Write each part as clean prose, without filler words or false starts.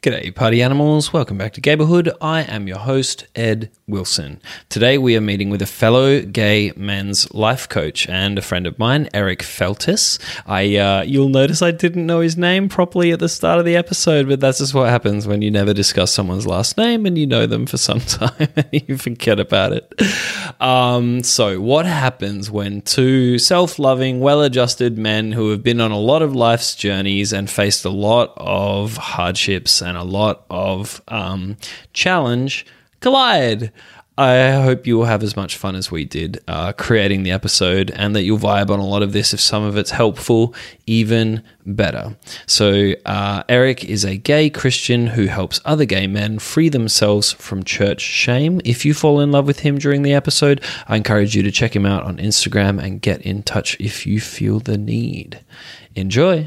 G'day, party animals. Welcome back to Gayborhood. I am your host, Ed Wilson. Today we are meeting with a fellow gay men's life coach and a friend of mine, Eric Feltis. You'll notice I didn't know his name properly at the start of the episode, but that's just what happens when you never discuss someone's last name and you know them for some time and you forget about it. So what happens when two self-loving, well-adjusted men who have been on a lot of life's journeys and faced a lot of hardships and a lot of challenge collide? I hope you will have as much fun as we did creating the episode, and that you'll vibe on a lot of this. If some of it's helpful, even better. So Eric is a gay Christian who helps other gay men free themselves from church shame. If you fall in love with him during the episode, I encourage you to check him out on Instagram and get in touch if you feel the need. Enjoy.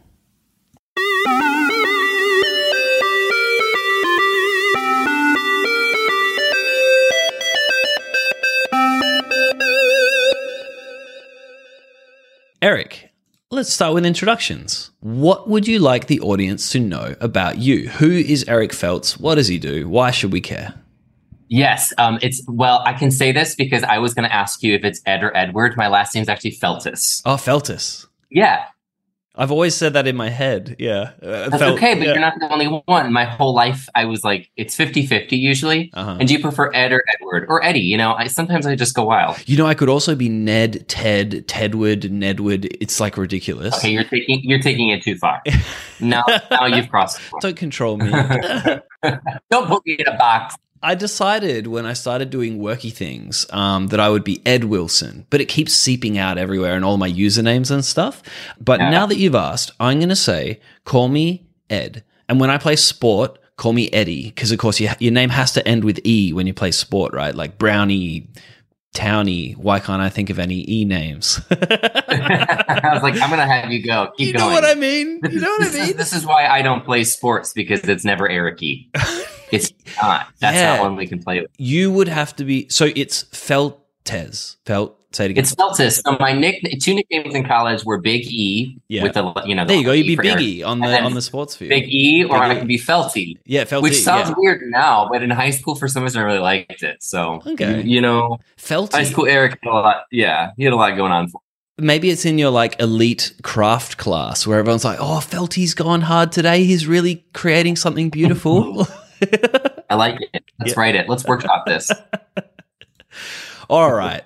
Eric, let's start with introductions. What would you like the audience to know about you? Who is Eric Feltis? What does he do? Why should we care? Yes, I can say this because I was going to ask you if it's Ed or Edward. My last name is actually Feltis. Oh, Feltis. Yeah. I've always said that in my head. Yeah. That's okay, but you're not the only one. My whole life, I was like, it's 50-50 usually. Uh-huh. And do you prefer Ed or Edward or Eddie? You know, sometimes I just go wild. You know, I could also be Ned, Ted, Tedward, Nedward. It's like ridiculous. Okay, you're taking it too far. Now you've crossed. Don't control me. Don't put me in a box. I decided when I started doing worky things that I would be Ed Wilson, but it keeps seeping out everywhere in all my usernames and stuff. But now that you've asked, I'm going to say, call me Ed. And when I play sport, call me Eddie, because of course your name has to end with E when you play sport, right? Like Brownie, Townie. Why can't I think of any E names? I was like, I'm going to have you go. Keep going. You know what I mean? This is why I don't play sports, because it's never Eric E. It's not. That's not one we can play with. You would have to be. So it's Feltis. Say it again. It's Feltis. So my two nicknames in college were Big E. Yeah. With the there you go. You'd be Big E on the sports field. Big E, or I could be Felty. Yeah, Felty. Which sounds weird now, but in high school, for some reason, I really liked it. So okay, Felty. High school Eric had a lot. Yeah, he had a lot going on for. Maybe it's in your like elite craft class where everyone's like, "Oh, Felty's gone hard today. He's really creating something beautiful." I like it. Let's write it. Let's workshop this. All right.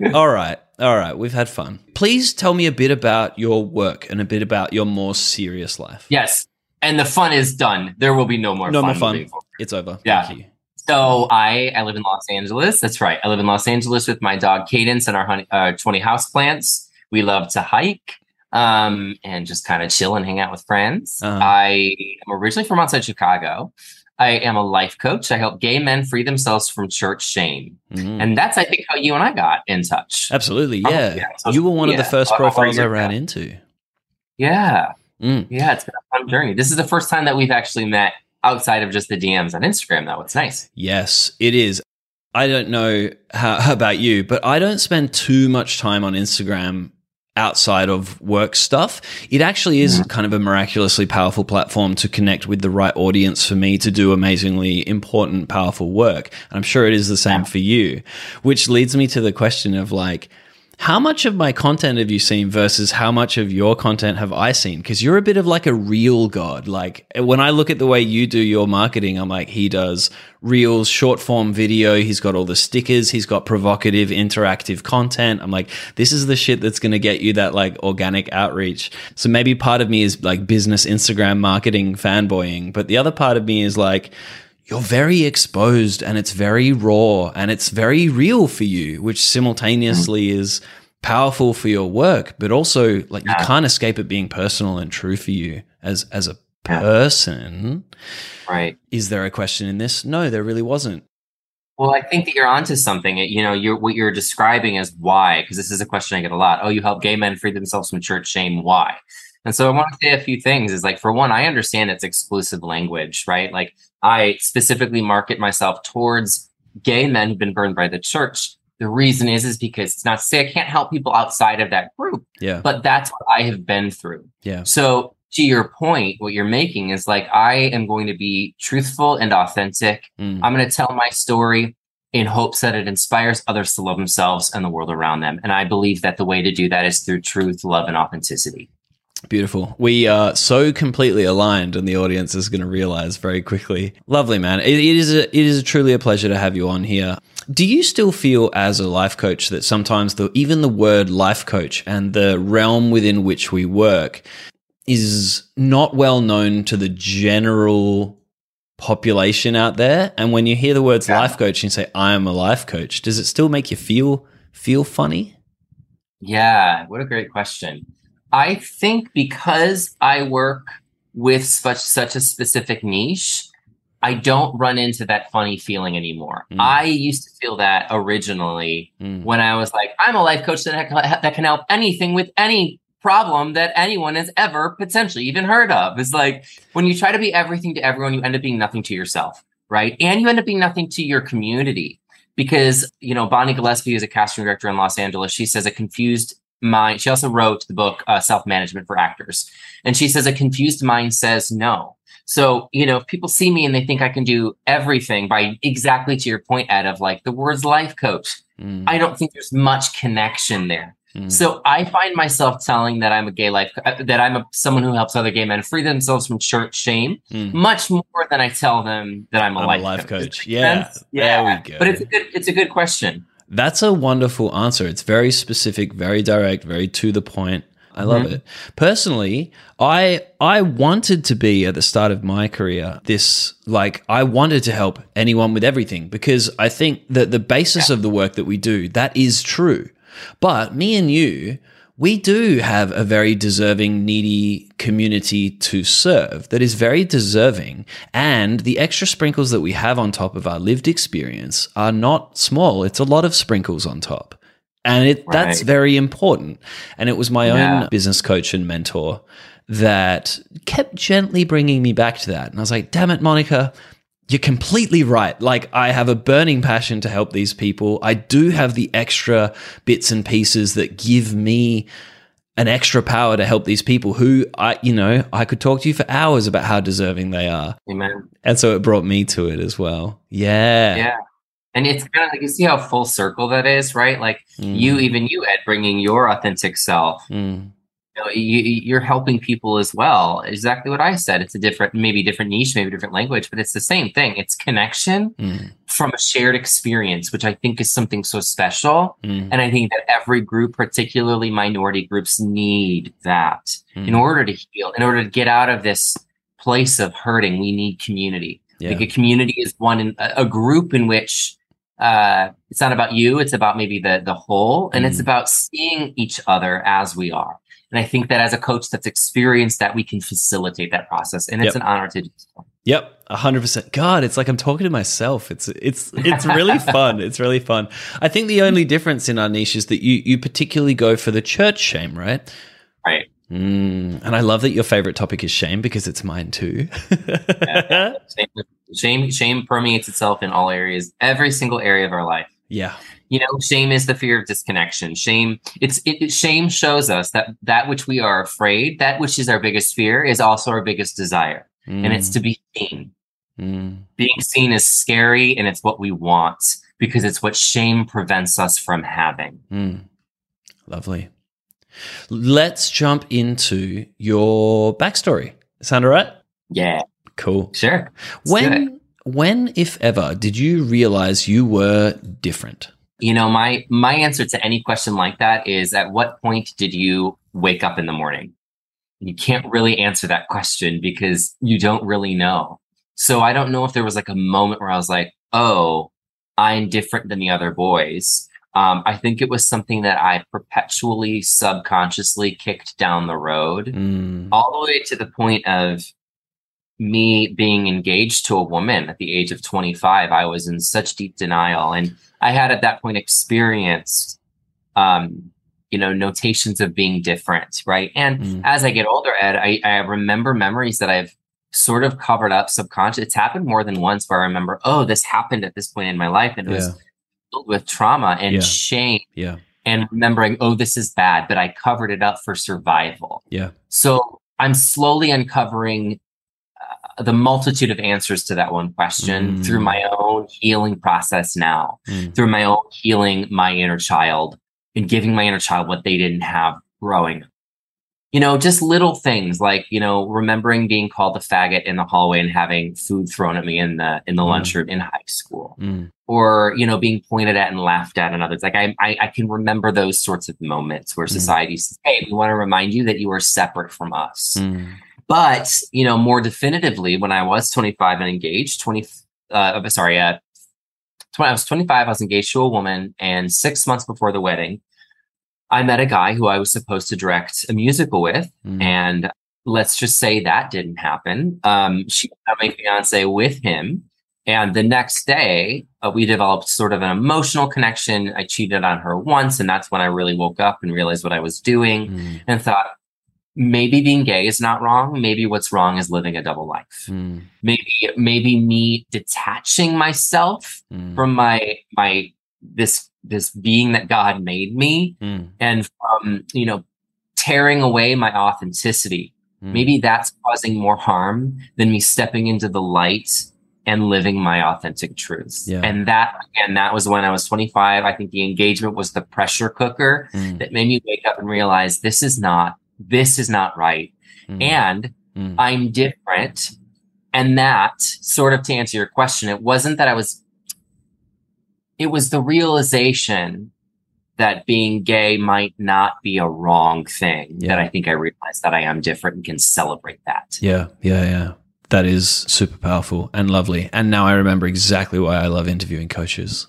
We've had fun. Please tell me a bit about your work and a bit about your more serious life. Yes. And the fun is done. There will be no more fun. It's over. Yeah. Thank you. So I live in Los Angeles. That's right. I live in Los Angeles with my dog Cadence and our 20 houseplants. We love to hike and just kind of chill and hang out with friends. Uh-huh. I am originally from outside Chicago. I am a life coach. I help gay men free themselves from church shame. Mm-hmm. And that's, I think, how you and I got in touch. Absolutely, yeah. You were one of the first profiles I ran into. Yeah. Yeah, it's been a fun journey. This is the first time that we've actually met outside of just the DMs on Instagram, though. It's nice. Yes, it is. I don't know how about you, but I don't spend too much time on Instagram outside of work stuff. It actually is kind of a miraculously powerful platform to connect with the right audience for me to do amazingly important, powerful work. And I'm sure it is the same for you, which leads me to the question of like, how much of my content have you seen versus how much of your content have I seen? Because you're a bit of like a reel god. Like when I look at the way you do your marketing, I'm like, he does reels, short form video. He's got all the stickers. He's got provocative, interactive content. I'm like, this is the shit that's going to get you that like organic outreach. So maybe part of me is like business Instagram marketing fanboying, but the other part of me is like, you're very exposed and it's very raw and it's very real for you, which simultaneously is powerful for your work, but also like you can't escape it being personal and true for you as a person. Right. Is there a question in this? No, there really wasn't. Well, I think that you're onto something. What you're describing is why, because this is a question I get a lot. Oh, you help gay men free themselves from church shame. Why? And so I want to say a few things is like, for one, I understand it's exclusive language, right? Like I specifically market myself towards gay men who've been burned by the church. The reason is because it's not to say I can't help people outside of that group, but that's what I have been through. Yeah. So to your point, what you're making is like, I am going to be truthful and authentic. I'm going to tell my story in hopes that it inspires others to love themselves and the world around them. And I believe that the way to do that is through truth, love, and authenticity. Beautiful. We are so completely aligned, and the audience is going to realize very quickly. Lovely, man. It is truly a pleasure to have you on here. Do you still feel as a life coach that sometimes even the word life coach and the realm within which we work is not well known to the general population out there? And when you hear the words life coach and you say, I am a life coach, does it still make you feel funny? Yeah, what a great question. I think because I work with such a specific niche, I don't run into that funny feeling anymore. I used to feel that originally when I was like, I'm a life coach that can help anything with any problem that anyone has ever potentially even heard of. It's like when you try to be everything to everyone, you end up being nothing to yourself, right? And you end up being nothing to your community. Because, Bonnie Gillespie is a casting director in Los Angeles. She says a confused mind. She also wrote the book Self-Management for Actors. And she says a confused mind says no. So, if people see me and they think I can do everything by exactly to your point, Ed, of like the words life coach, I don't think there's much connection there. So I find myself telling that I'm a gay life, that I'm someone who helps other gay men free themselves from shame, much more than I tell them that I'm a life coach. Yeah, there we go. But it's a good question. That's a wonderful answer. It's very specific, very direct, very to the point. I love it. Personally, I wanted to be at the start of my career I wanted to help anyone with everything, because I think that the basis of the work that we do, that is true. But me and you, we do have a very deserving, needy community to serve that is very deserving. And the extra sprinkles that we have on top of our lived experience are not small. It's a lot of sprinkles on top. And that's very important. And it was my own business coach and mentor that kept gently bringing me back to that. And I was like, damn it, Monica, you're completely right. Like, I have a burning passion to help these people. I do have the extra bits and pieces that give me an extra power to help these people who I could talk to you for hours about how deserving they are. Amen. And so it brought me to it as well. Yeah. Yeah. And it's kind of like, you see how full circle that is, right? Like you, Ed, bringing your authentic self, you're helping people as well. Exactly what I said. It's maybe different niche, maybe different language, but it's the same thing. It's connection from a shared experience, which I think is something so special. And I think that every group, particularly minority groups, need that in order to heal, in order to get out of this place of hurting. We need community. Yeah. Like a community is a group in which it's not about you, it's about maybe the whole, and it's about seeing each other as we are. And I think that as a coach that's experienced that, we can facilitate that process, and it's an honor to do so. Yep, 100%. God, it's like I'm talking to myself. It's really fun. It's really fun. I think the only difference in our niche is that you particularly go for the church shame, right? Right. And I love that your favorite topic is shame, because it's mine too. Shame permeates itself in all areas, every single area of our life. Yeah. Shame is the fear of disconnection. Shame shows us that which we are afraid, that which is our biggest fear, is also our biggest desire. And it's to be seen. Being seen is scary, and it's what we want, because it's what shame prevents us from having. Lovely. Let's jump into your backstory. Sound all right? Yeah. Cool. Sure. When, if ever, did you realize you were different? My answer to any question like that is, at what point did you wake up in the morning? You can't really answer that question because you don't really know. So I don't know if there was like a moment where I was like, oh, I'm different than the other boys. I think it was something that I perpetually, subconsciously kicked down the road, all the way to the point of me being engaged to a woman at the age of 25. I was in such deep denial. And I had at that point experienced, notations of being different, right? And as I get older, Ed, I remember memories that I've sort of covered up subconsciously. It's happened more than once where I remember, oh, this happened at this point in my life. And it was filled with trauma and shame. Yeah. And remembering, oh, this is bad, but I covered it up for survival. Yeah. So I'm slowly uncovering the multitude of answers to that one question through my own healing process now, through my own healing my inner child and giving my inner child what they didn't have growing up. Just little things like, remembering being called a faggot in the hallway and having food thrown at me in the lunchroom in high school, or, being pointed at and laughed at and others. Like I can remember those sorts of moments where society says, hey, we want to remind you that you are separate from us. But, more definitively, when I was 25 and engaged, when I was 25, I was engaged to a woman, and 6 months before the wedding, I met a guy who I was supposed to direct a musical with, and let's just say that didn't happen. She got my fiance with him, and the next day, we developed sort of an emotional connection. I cheated on her once, and that's when I really woke up and realized what I was doing, and thought, maybe being gay is not wrong. Maybe what's wrong is living a double life. Maybe me detaching myself from this being that God made me, and from, tearing away my authenticity. Maybe that's causing more harm than me stepping into the light and living my authentic truths. Yeah. And that was when I was 25. I think the engagement was the pressure cooker that made me wake up and realize this is not right. And I'm different. And that, sort of to answer your question, it wasn't that it was the realization that being gay might not be a wrong thing, that I think I realized that I am different and can celebrate that. Yeah. That is super powerful and lovely. And now I remember exactly why I love interviewing coaches.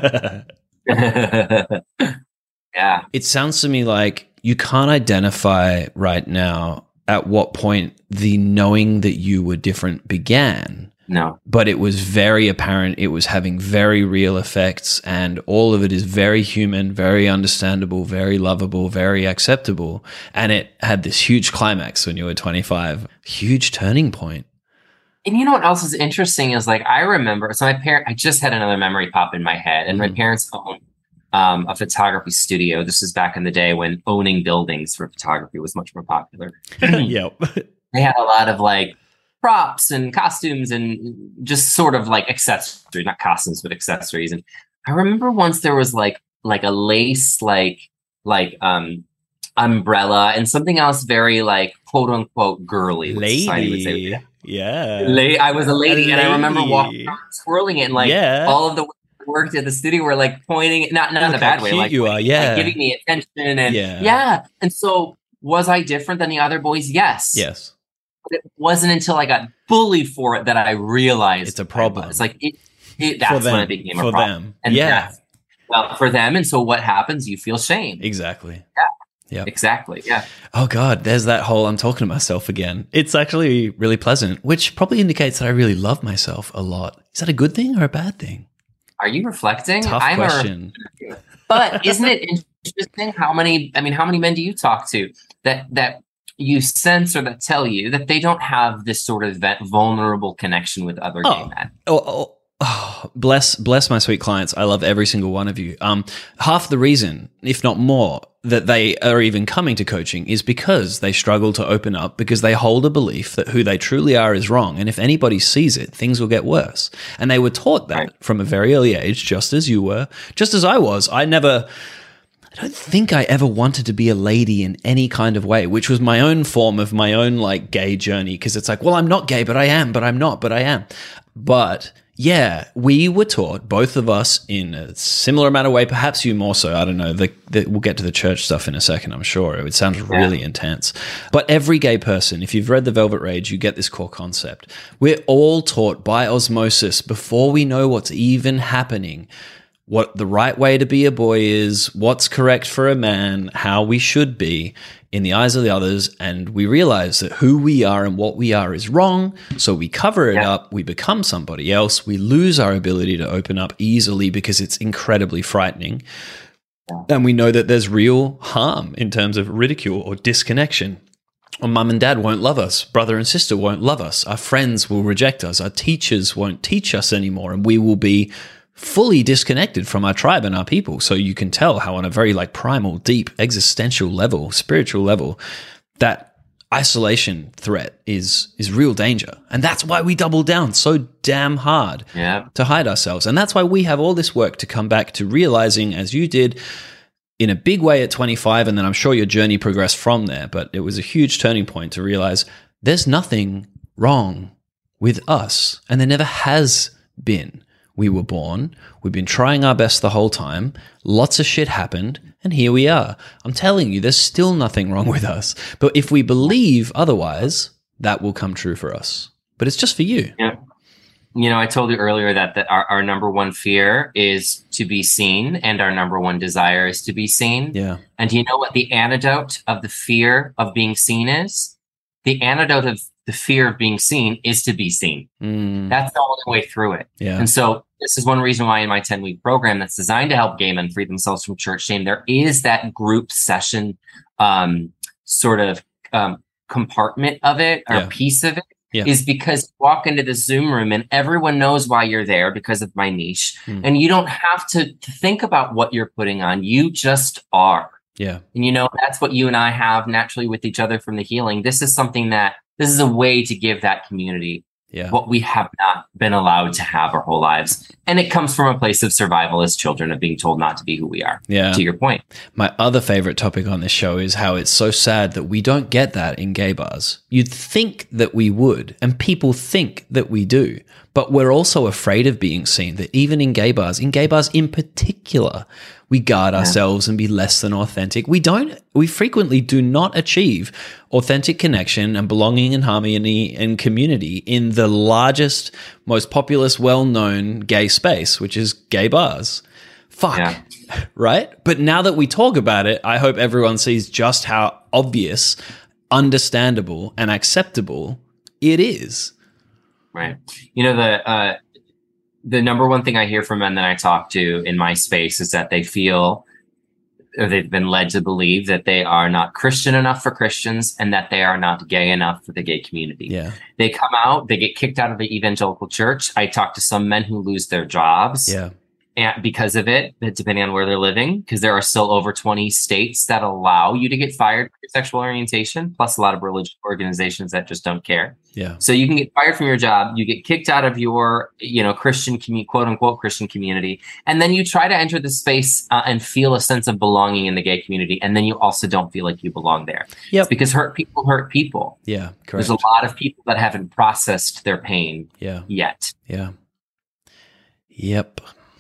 Yeah. It sounds to me like you can't identify right now at what point the knowing that you were different began. No. But it was very apparent. It was having very real effects, and all of it is very human, very understandable, very lovable, very acceptable. And it had this huge climax when you were 25, huge turning point. And you know what else is interesting is, like, I remember, so I just had another memory pop in my head, and my parents owned a photography studio. This is back in the day when owning buildings for photography was much more popular. Yep. They had a lot of like props and costumes and just sort of like accessories, not costumes, but accessories. And I remember once there was like a lace, like umbrella and something else very like quote unquote girly. Lady. Would say. Yeah. I was a lady, and I remember walking around, twirling it, and like all of the women who worked at the studio were like pointing, not in a bad way, like, you are, like giving me attention, and And so, was I different than the other boys? Yes. But it wasn't until I got bullied for it that I realized it's a problem. It's like that's when it became a problem. And well, for them. And so, what happens? You feel shame. Exactly. Yeah, exactly. Yeah. Oh God, there's that whole I'm talking to myself again. It's actually really pleasant, which probably indicates that I really love myself a lot. Is that a good thing or a bad thing? Are you reflecting? Tough question. But isn't it interesting how many men do you talk to that you sense or that tell you that they don't have this sort of vulnerable connection with other gay men? Oh, bless my sweet clients. I love every single one of you. Half the reason, if not more, that they are even coming to coaching is because they struggle to open up, because they hold a belief that who they truly are is wrong. And if anybody sees it, things will get worse. And they were taught that from a very early age, just as you were, just as I was. I don't think I ever wanted to be a lady in any kind of way, which was my own form of my own like gay journey. Because it's like, well, I'm not gay, but I am, but I'm not, but I am. But yeah, we were taught, both of us, in a similar amount of way, perhaps you more so, I don't know, we'll get to the church stuff in a second, I'm sure. It sounds really intense. But every gay person, if you've read The Velvet Rage, you get this core concept. We're all taught by osmosis, before we know what's even happening, what the right way to be a boy is, what's correct for a man, how we should be in the eyes of the others, and we realize that who we are and what we are is wrong, so we cover it up, we become somebody else, we lose our ability to open up easily because it's incredibly frightening, and we know that there's real harm in terms of ridicule or disconnection. Or mum and dad won't love us, brother and sister won't love us, our friends will reject us, our teachers won't teach us anymore, and we will be fully disconnected from our tribe and our people. So you can tell how on a very like primal, deep, existential level, spiritual level, that isolation threat is real danger. And that's why we double down so damn hard to hide ourselves. And that's why we have all this work to come back to realizing, as you did in a big way at 25, and then I'm sure your journey progressed from there, but it was a huge turning point to realize there's nothing wrong with us, and there never has been. We were born, we've been trying our best the whole time, lots of shit happened, and here we are. I'm telling you, there's still nothing wrong with us. But if we believe otherwise, that will come true for us. But it's just for you. Yeah. You know, I told you earlier that our number one fear is to be seen, and our number one desire is to be seen. Yeah. And do you know what the antidote of the fear of being seen is? The antidote of the fear of being seen is to be seen. That's the only way through it. Yeah. And so this is one reason why in my 10-week program that's designed to help gay men free themselves from church shame, there is that group session compartment of it, or piece of it, is because you walk into the Zoom room and everyone knows why you're there because of my niche. And you don't have to think about what you're putting on. You just are. Yeah. And you know, that's what you and I have naturally with each other from the healing. This is a way to give that community what we have not been allowed to have our whole lives. And it comes from a place of survival as children, of being told not to be who we are. Yeah. To your point. My other favorite topic on this show is how it's so sad that we don't get that in gay bars. You'd think that we would, and people think that we do, but we're also afraid of being seen, that even in gay bars in particular, we guard ourselves and be less than authentic. We frequently do not achieve authentic connection and belonging and harmony and community in the largest, most populous, well-known gay space, which is gay bars. Fuck. Yeah. Right? But now that we talk about it, I hope everyone sees just how obvious, understandable, and acceptable it is. Right. You know, the number one thing I hear from men that I talk to in my space is that they feel, or they've been led to believe, that they are not Christian enough for Christians and that they are not gay enough for the gay community. Yeah. They come out, they get kicked out of the evangelical church. I talk to some men who lose their jobs. Yeah. And because of it, depending on where they're living, because there are still over 20 states that allow you to get fired for your sexual orientation, plus a lot of religious organizations that just don't care. Yeah. So you can get fired from your job, you get kicked out of your, Christian quote unquote Christian community, and then you try to enter the space and feel a sense of belonging in the gay community, and then you also don't feel like you belong there. Yep. It's because hurt people. Yeah, correct. There's a lot of people that haven't processed their pain yet. Yeah. Yep.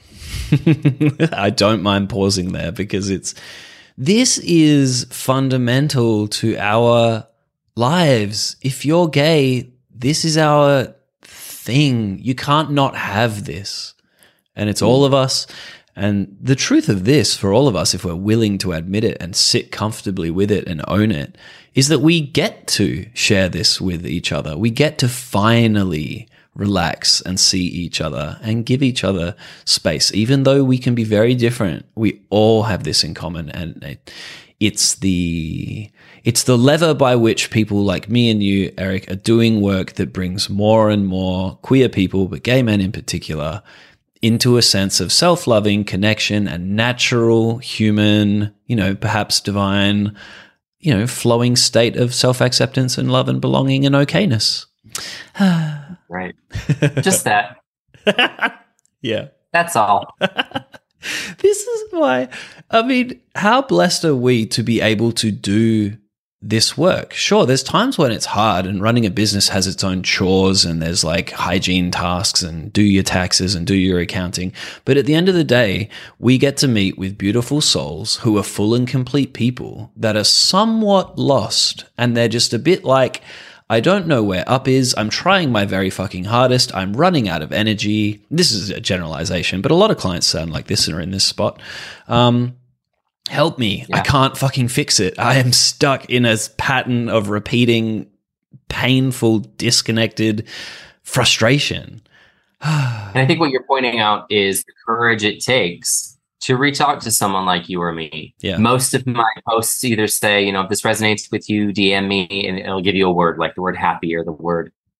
I don't mind pausing there because this is fundamental to our lives. If you're gay, this is our thing. You can't not have this. And it's all of us. And the truth of this for all of us, if we're willing to admit it and sit comfortably with it and own it, is that we get to share this with each other. We get to finally relax and see each other and give each other space. Even though we can be very different, we all have this in common. And it's the lever by which people like me and you, Eric, are doing work that brings more and more queer people, but gay men in particular, into a sense of self-loving connection and natural, human, perhaps divine, flowing state of self-acceptance and love and belonging and okayness. Right. Just that. Yeah. That's all. This is why, how blessed are we to be able to do this work? Sure, there's times when it's hard, and running a business has its own chores, and there's like hygiene tasks and do your taxes and do your accounting. But at the end of the day, we get to meet with beautiful souls who are full and complete people that are somewhat lost, and they're just a bit like, I don't know where up is. I'm trying my very fucking hardest. I'm running out of energy. This is a generalization, but a lot of clients sound like this and are in this spot. Help me. Yeah. I can't fucking fix it. I am stuck in a pattern of repeating painful, disconnected frustration. And I think what you're pointing out is the courage it takes to reach out to someone like you or me. Yeah. Most of my posts either say, if this resonates with you, DM me, and it'll give you a word, like the word happy or the word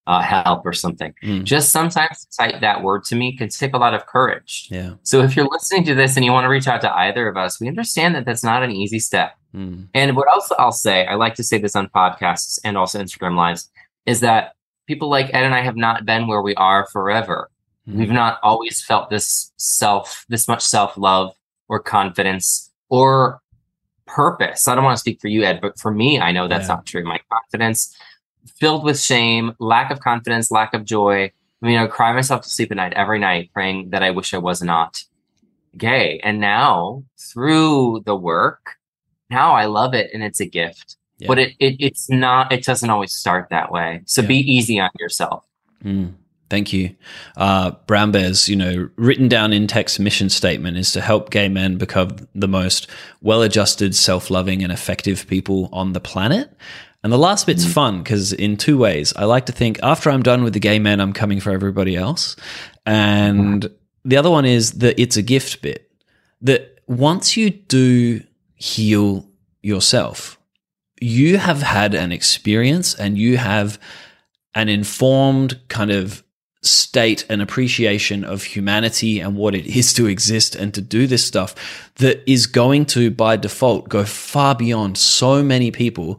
help or something. Just sometimes to type that word to me can take a lot of courage. Yeah. So if you're listening to this and you want to reach out to either of us, we understand that that's not an easy step. And what else I'll say, I like to say this on podcasts and also Instagram lives, is that people like Ed and I have not been where we are forever. We've not always felt this much self-love or confidence or purpose. I don't want to speak for you, Ed, but for me, I know that's not true. My confidence filled with shame, lack of confidence, lack of joy. I mean, I cry myself to sleep at night every night praying that I wish I was not gay. And now through the work, now I love it and it's a gift. Yeah. But it's not, it doesn't always start that way. So be easy on yourself. Thank you. Brown Bears, written down in text mission statement is to help gay men become the most well-adjusted, self-loving and effective people on the planet. And the last bit's fun because in two ways. I like to think after I'm done with the gay men, I'm coming for everybody else. And the other one is the it's a gift bit. That once you do heal yourself, you have had an experience and you have an informed kind of state and appreciation of humanity and what it is to exist and to do this stuff that is going to, by default, go far beyond so many people.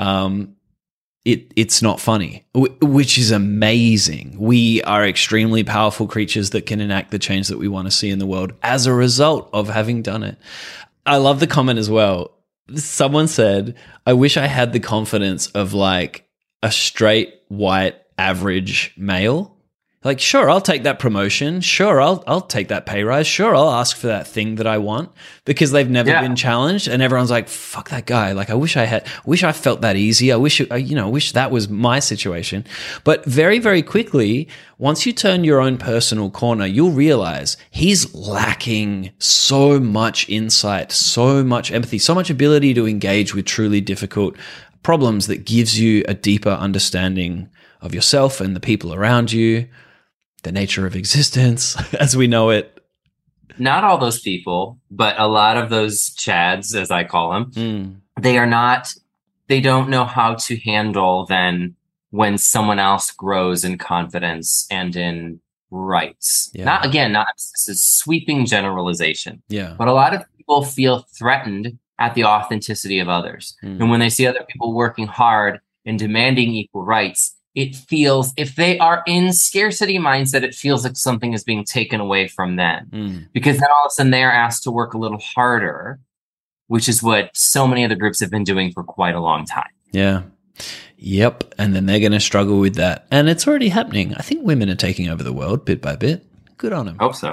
It's not funny, which is amazing. We are extremely powerful creatures that can enact the change that we want to see in the world as a result of having done it. I love the comment as well. Someone said, I wish I had the confidence of like a straight white average male. Like, sure, I'll take that promotion. Sure, I'll take that pay rise. Sure, I'll ask for that thing that I want because they've never been challenged, and everyone's like, "Fuck that guy!" Like, I wish I felt that easy. I wish that was my situation. But very, very quickly, once you turn your own personal corner, you'll realize he's lacking so much insight, so much empathy, so much ability to engage with truly difficult problems that gives you a deeper understanding of yourself and the people around you. The nature of existence as we know it. Not all those people, but a lot of those Chads, as I call them, they don't know how to handle then when someone else grows in confidence and in rights. Yeah. This is sweeping generalization. Yeah. But a lot of people feel threatened at the authenticity of others. And when they see other people working hard and demanding equal rights, it feels, if they are in scarcity mindset, it feels like something is being taken away from them. Because then all of a sudden they are asked to work a little harder, which is what so many other groups have been doing for quite a long time. Yeah. Yep. And then they're going to struggle with that. And it's already happening. I think women are taking over the world bit by bit. Good on them. Hope so.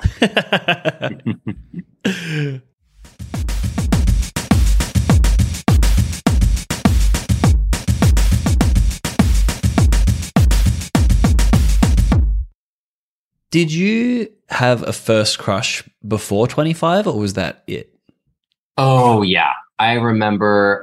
Did you have a first crush before 25 or was that it? Oh, yeah. I remember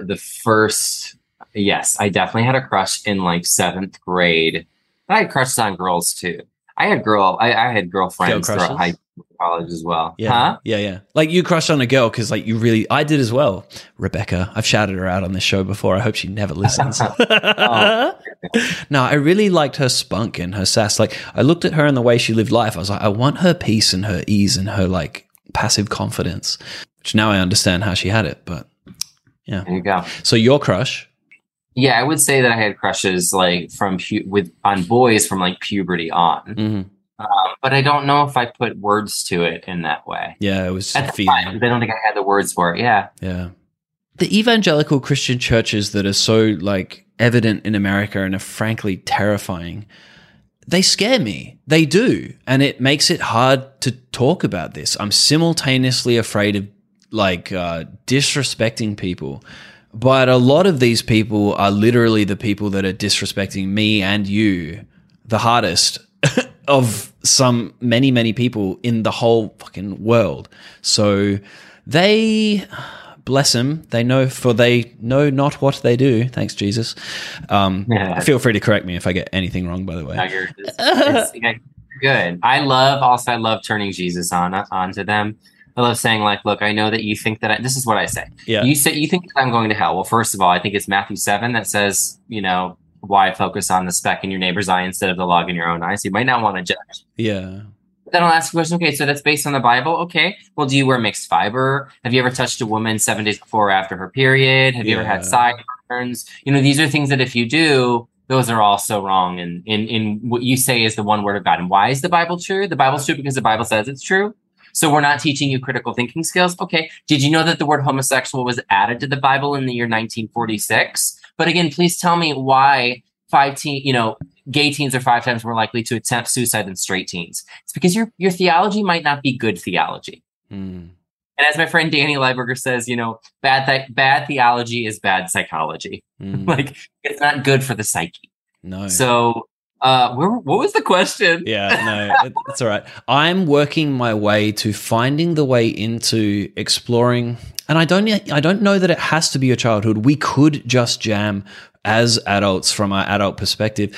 I definitely had a crush in like 7th grade. But I had crushes on girls too. I had girlfriends throughout high school, college as well. Yeah. Huh? Yeah. Like you crushed on a girl because like I did as well. Rebecca, I've shouted her out on this show before. I hope she never listens. No, I really liked her spunk and her sass. Like I looked at her and the way she lived life. I was like, I want her peace and her ease and her like passive confidence, which now I understand how she had it. But yeah. There you go. So your crush? Yeah, I would say that I had crushes like on boys from like puberty on. But I don't know if I put words to it in that way. Yeah, it was at the time. I don't think I had the words for it. Yeah. Yeah. The evangelical Christian churches that are so like evident in America and are frankly terrifying, they scare me. They do. And it makes it hard to talk about this. I'm simultaneously afraid of like disrespecting people. But a lot of these people are literally the people that are disrespecting me and you the hardest of many, many people in the whole fucking world. So they, bless them, they know not what they do. Thanks, Jesus. Feel free to correct me if I get anything wrong, by the way. It's good. I love turning Jesus onto them. I love saying like, look, I know that you think that this is what I say. Yeah. You think that I'm going to hell. Well, first of all, I think it's Matthew 7 that says, why focus on the speck in your neighbor's eye instead of the log in your own eye? So you might not want to judge. Yeah. Then I'll ask the question, okay, so that's based on the Bible. Okay. Well, do you wear mixed fiber? Have you ever touched a woman 7 days before or after her period? Have you ever had sideburns? These are things that if you do, those are also wrong. And in what you say is the one word of God. And why is the Bible true? The Bible's true because the Bible says it's true. So we're not teaching you critical thinking skills. Okay. Did you know that the word homosexual was added to the Bible in the year 1946? But again, please tell me why gay teens are 5 times more likely to attempt suicide than straight teens. It's because your theology might not be good theology. And as my friend Danny Lieberger says, bad theology is bad psychology. Like, it's not good for the psyche. No. So what was the question? Yeah, no, it's all right. I'm working my way to finding the way into exploring, and I don't know that it has to be your childhood. We could just jam as adults from our adult perspective.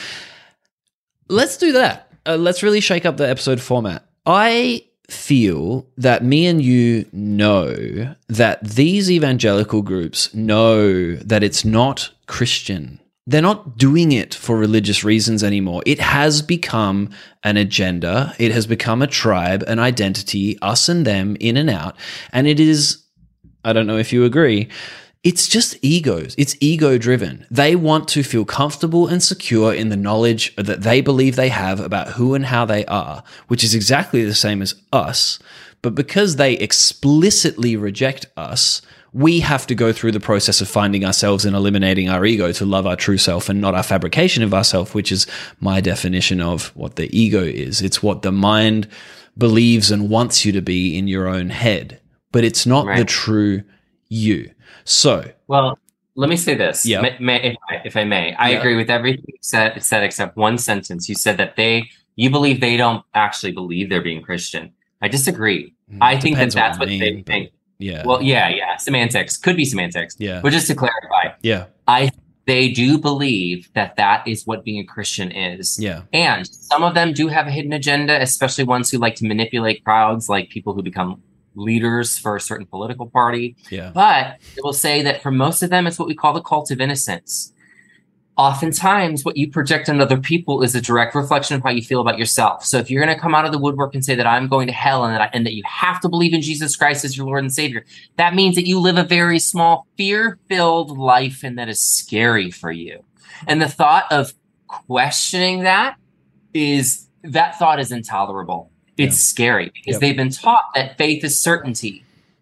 Let's do that. Let's really shake up the episode format. I feel that me and you know that these evangelical groups know that it's not Christian. They're not doing it for religious reasons anymore. It has become an agenda. It has become a tribe, an identity, us and them, in and out. And it is, I don't know if you agree, it's just egos. It's ego-driven. They want to feel comfortable and secure in the knowledge that they believe they have about who and how they are, which is exactly the same as us. But because they explicitly reject us, we have to go through the process of finding ourselves and eliminating our ego to love our true self and not our fabrication of ourself, which is my definition of what the ego is. It's what the mind believes and wants you to be in your own head, but it's not the true you. So, well, let me say this. Yeah. If I may, I agree with everything you said except one sentence. You said that you believe they don't actually believe they're being Christian. I disagree. I think that's what they think. Yeah. Well, yeah. Semantics. Could be semantics. Yeah. But just to clarify. Yeah. They do believe that is what being a Christian is. Yeah. And some of them do have a hidden agenda, especially ones who like to manipulate crowds, like people who become leaders for a certain political party. Yeah. But it will say that for most of them, it's what we call the cult of innocence. Oftentimes, what you project on other people is a direct reflection of how you feel about yourself. So if you're going to come out of the woodwork and say that I'm going to hell and that you have to believe in Jesus Christ as your Lord and Savior, that means that you live a very small, fear-filled life, and that is scary for you. And the thought of questioning that thought is intolerable. It's scary because they've been taught that faith is certainty.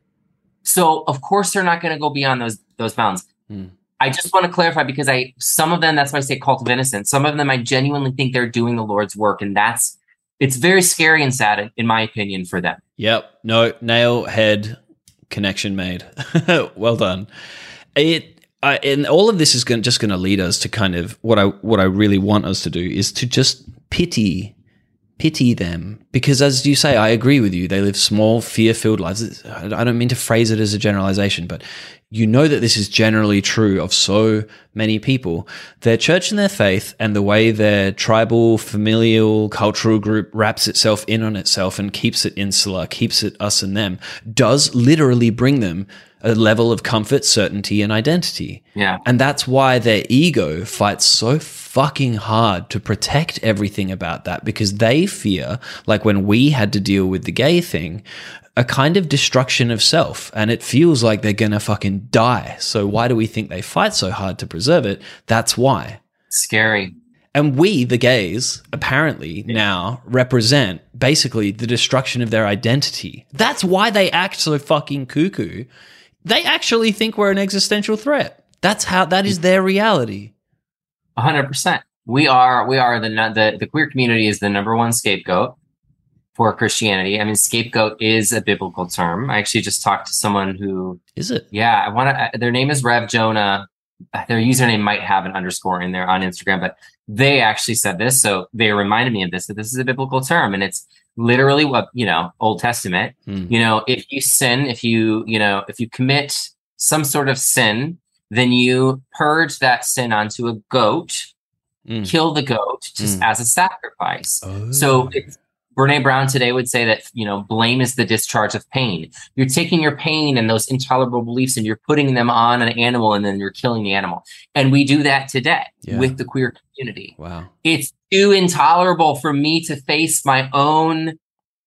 So of course they're not going to go beyond those bounds. I just want to clarify because some of them, that's why I say cult of innocence. Some of them, I genuinely think they're doing the Lord's work, and it's very scary and sad, in my opinion, for them. Yep. No, nail head connection made. Well done. And all of this is just going to lead us to kind of what I really want us to do is to just pity them, because as you say, I agree with you. They live small, fear-filled lives. I don't mean to phrase it as a generalization, but you know that this is generally true of so many people. Their church and their faith and the way their tribal, familial, cultural group wraps itself in on itself and keeps it insular, keeps it us and them, does literally bring them a level of comfort, certainty, and identity. Yeah. And that's why their ego fights so fucking hard to protect everything about that, because they fear, like when we had to deal with the gay thing, a kind of destruction of self, and it feels like they're gonna fucking die. So why do we think they fight so hard to preserve it? That's why. Scary. And we, the gays, apparently now represent basically the destruction of their identity. That's why they act so fucking cuckoo. They actually think we're an existential threat. That is their reality. 100%. We are the queer community is the number one scapegoat for Christianity. I mean, scapegoat is a biblical term. I actually just talked to someone who is it? Yeah, their name is Rev Jonah. Their username might have an underscore in there on Instagram, but they actually said this. So they reminded me of this, that this is a biblical term, and it's literally what, Old Testament, if you sin, if you commit some sort of sin, then you purge that sin onto a goat, kill the goat just as a sacrifice. Oh. So Brene Brown today would say that, blame is the discharge of pain. You're taking your pain and those intolerable beliefs and you're putting them on an animal, and then you're killing the animal. And we do that today with the queer community. Wow. It's too intolerable for me to face my own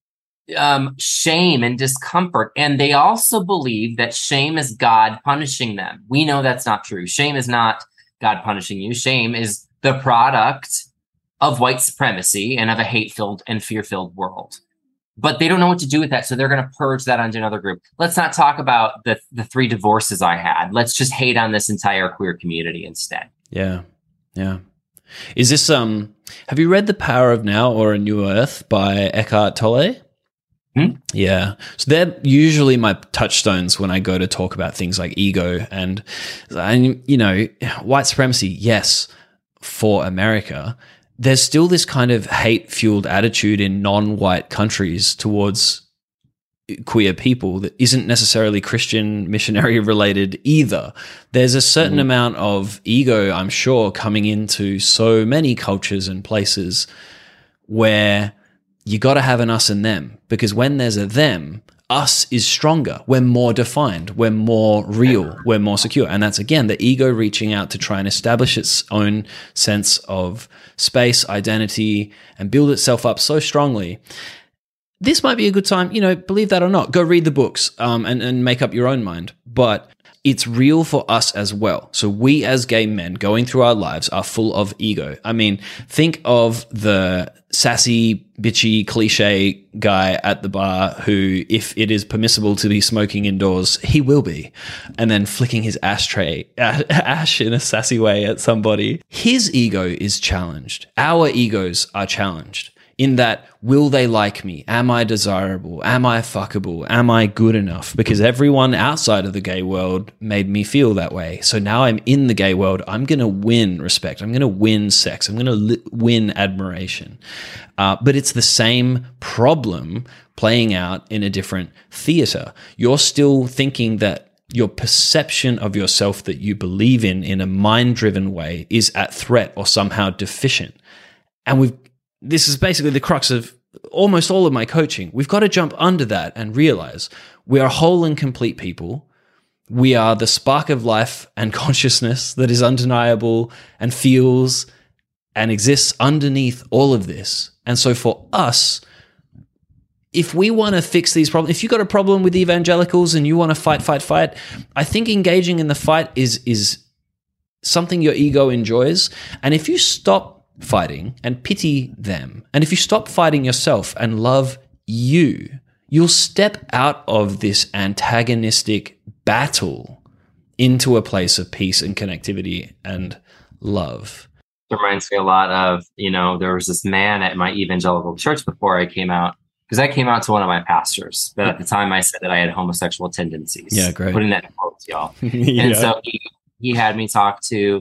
shame and discomfort. And they also believe that shame is God punishing them. We know that's not true. Shame is not God punishing you. Shame is the product of white supremacy and of a hate-filled and fear-filled world. But they don't know what to do with that, so they're going to purge that onto another group. Let's not talk about the 3 divorces I had. Let's just hate on this entire queer community instead. Yeah. Is this have you read The Power of Now or A New Earth by Eckhart Tolle? Yeah. So they're usually my touchstones when I go to talk about things like ego and white supremacy, yes, for America. There's still this kind of hate-fueled attitude in non-white countries towards queer people that isn't necessarily Christian missionary related either. There's a certain amount of ego, I'm sure, coming into so many cultures and places where you got to have an us and them, because when there's a them, us is stronger. We're more defined. We're more real. We're more secure. And that's, again, the ego reaching out to try and establish its own sense of space, identity, and build itself up so strongly. This might be a good time, believe that or not, go read the books and make up your own mind. But it's real for us as well. So we as gay men going through our lives are full of ego. I mean, think of the sassy, bitchy, cliche guy at the bar who, if it is permissible to be smoking indoors, he will be, and then flicking his ash in a sassy way at somebody. His ego is challenged. Our egos are challenged in that, will they like me? Am I desirable? Am I fuckable? Am I good enough? Because everyone outside of the gay world made me feel that way. So now I'm in the gay world. I'm going to win respect. I'm going to win sex. I'm going to win admiration. But it's the same problem playing out in a different theater. You're still thinking that your perception of yourself that you believe in a mind-driven way is at threat or somehow deficient. And this is basically the crux of almost all of my coaching. We've got to jump under that and realize we are whole and complete people. We are the spark of life and consciousness that is undeniable and feels and exists underneath all of this. And so for us, if we want to fix these problems, if you've got a problem with evangelicals and you want to fight, I think engaging in the fight is something your ego enjoys. And if you stop fighting and pity them, and if you stop fighting yourself and love you'll step out of this antagonistic battle into a place of peace and connectivity and love. It reminds me a lot of, there was this man at my evangelical church before I came out, because I came out to one of my pastors, but at the time I said that I had homosexual tendencies. Yeah, great. Putting that in quotes, y'all. Yeah. And so he had me talk to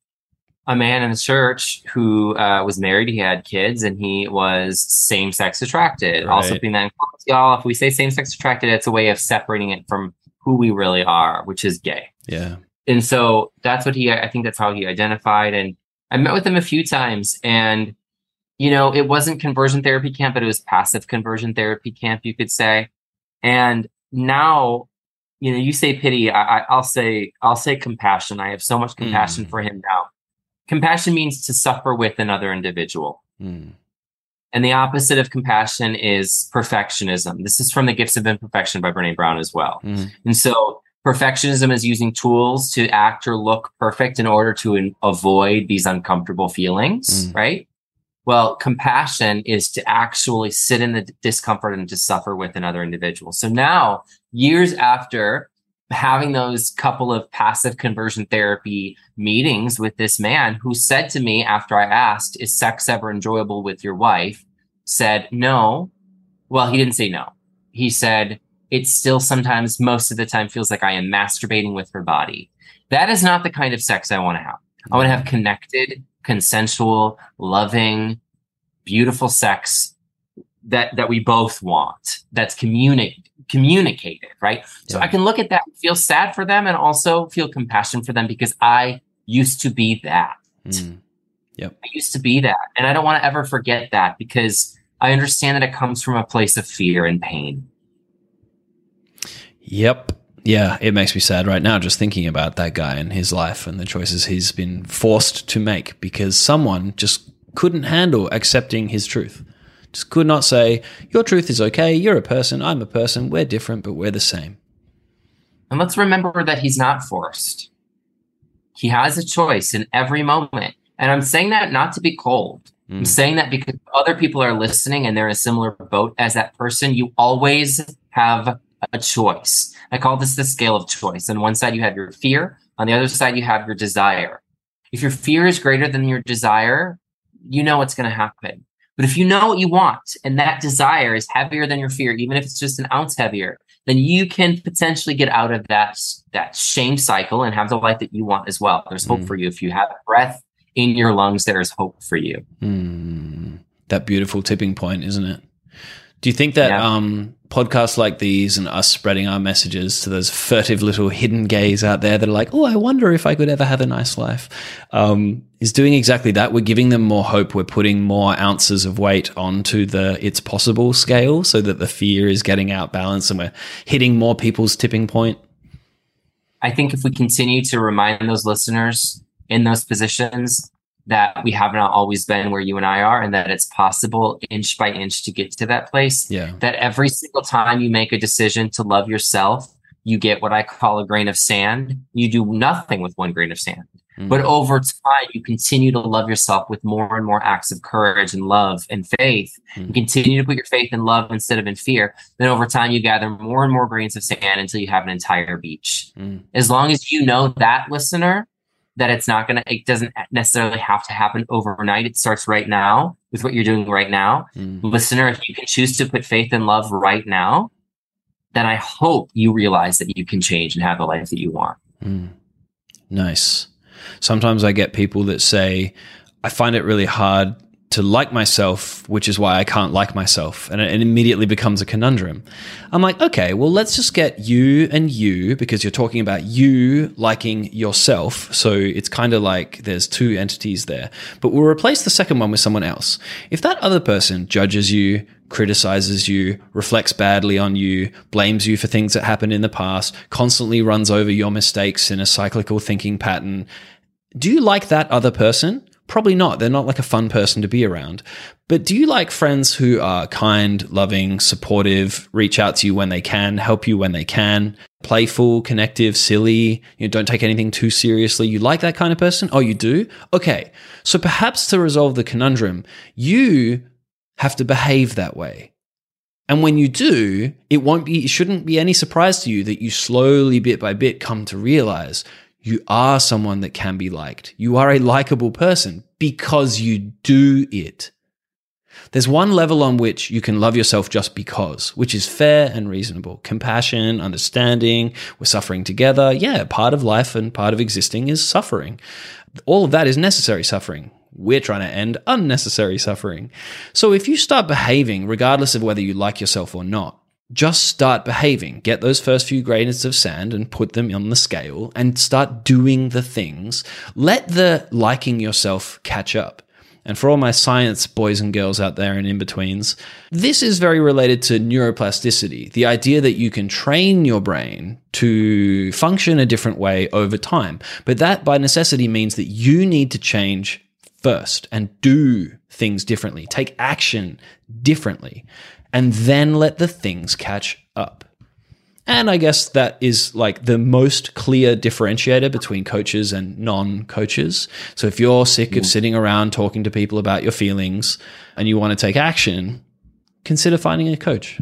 a man in the church who was married. He had kids, and he was same-sex attracted. Right. Also, putting that in quotes, y'all. If we say same-sex attracted, it's a way of separating it from who we really are, which is gay. Yeah. And so that's what I think that's how he identified. And I met with him a few times, and it wasn't conversion therapy camp, but it was passive conversion therapy camp, you could say. And now, you say pity, I'll say compassion. I have so much compassion for him now. Compassion means to suffer with another individual. And the opposite of compassion is perfectionism. This is from The Gifts of Imperfection by Brene Brown as well. And so perfectionism is using tools to act or look perfect in order to avoid these uncomfortable feelings, right? Well, compassion is to actually sit in the discomfort and to suffer with another individual. So now, years after having those couple of passive conversion therapy meetings with this man, who said to me after I asked, is sex ever enjoyable with your wife? Said no. Well, he didn't say no. He said, it still sometimes, most of the time, feels like I am masturbating with her body. That is not the kind of sex I want to have. I want to have connected, consensual, loving, beautiful sex that we both want. That's communicated, right? Yeah. So I can look at that and feel sad for them and also feel compassion for them, because I used to be that. Yep. I used to be that. And I don't want to ever forget that, because I understand that it comes from a place of fear and pain. Yep. Yeah, it makes me sad right now just thinking about that guy and his life and the choices he's been forced to make because someone just couldn't handle accepting his truth. Just could not say, your truth is okay, you're a person, I'm a person, we're different, but we're the same. And let's remember that he's not forced. He has a choice in every moment. And I'm saying that not to be cold. I'm saying that because other people are listening and they're in a similar boat as that person. You always have a choice. I call this the scale of choice. On one side, you have your fear. On the other side, you have your desire. If your fear is greater than your desire, you know what's going to happen. But if you know what you want and that desire is heavier than your fear, even if it's just an ounce heavier, then you can potentially get out of that shame cycle and have the life that you want as well. There's hope for you. If you have breath in your lungs, there is hope for you. That beautiful tipping point, isn't it? Do you think that podcasts like these and us spreading our messages to those furtive little hidden gays out there that are like, oh, I wonder if I could ever have a nice life, is doing exactly that? We're giving them more hope. We're putting more ounces of weight onto the it's possible scale so that the fear is getting outbalanced and we're hitting more people's tipping point. I think if we continue to remind those listeners in those positions that we have not always been where you and I are, and that it's possible inch by inch to get to that place. Yeah. That every single time you make a decision to love yourself, you get what I call a grain of sand. You do nothing with one grain of sand. But over time, you continue to love yourself with more and more acts of courage and love and faith. You continue to put your faith in love instead of in fear. Then over time, you gather more and more grains of sand until you have an entire beach. As long as you know that, listener, that it doesn't necessarily have to happen overnight. It starts right now with what you're doing right now. Listener, if you can choose to put faith and love right now, then I hope you realize that you can change and have the life that you want. Nice. Sometimes I get people that say, I find it really hard to like myself, which is why I can't like myself. And it immediately becomes a conundrum. I'm like, okay, well, let's just get you and you, because you're talking about you liking yourself. So it's kind of like there's two entities there, but we'll replace the second one with someone else. If that other person judges you, criticizes you, reflects badly on you, blames you for things that happened in the past, constantly runs over your mistakes in a cyclical thinking pattern, do you like that other person? Probably not. They're not like a fun person to be around. But do you like friends who are kind, loving, supportive, reach out to you when they can, help you when they can, playful, connective, silly, don't take anything too seriously? You like that kind of person? Oh, you do? Okay. So perhaps to resolve the conundrum, you have to behave that way. And when you do, it shouldn't be any surprise to you that you slowly, bit by bit, come to realize you are someone that can be liked. You are a likable person because you do it. There's one level on which you can love yourself just because, which is fair and reasonable. Compassion, understanding, we're suffering together. Yeah, part of life and part of existing is suffering. All of that is necessary suffering. We're trying to end unnecessary suffering. So if you start behaving, regardless of whether you like yourself or not, just start behaving. Get those first few grains of sand and put them on the scale and start doing the things. Let the liking yourself catch up. And for all my science boys and girls out there and in-betweens, this is very related to neuroplasticity, the idea that you can train your brain to function a different way over time. But that by necessity means that you need to change first and do things differently, take action differently, and then let the things catch up. And I guess that is like the most clear differentiator between coaches and non-coaches. So if you're sick of sitting around talking to people about your feelings and you want to take action, consider finding a coach.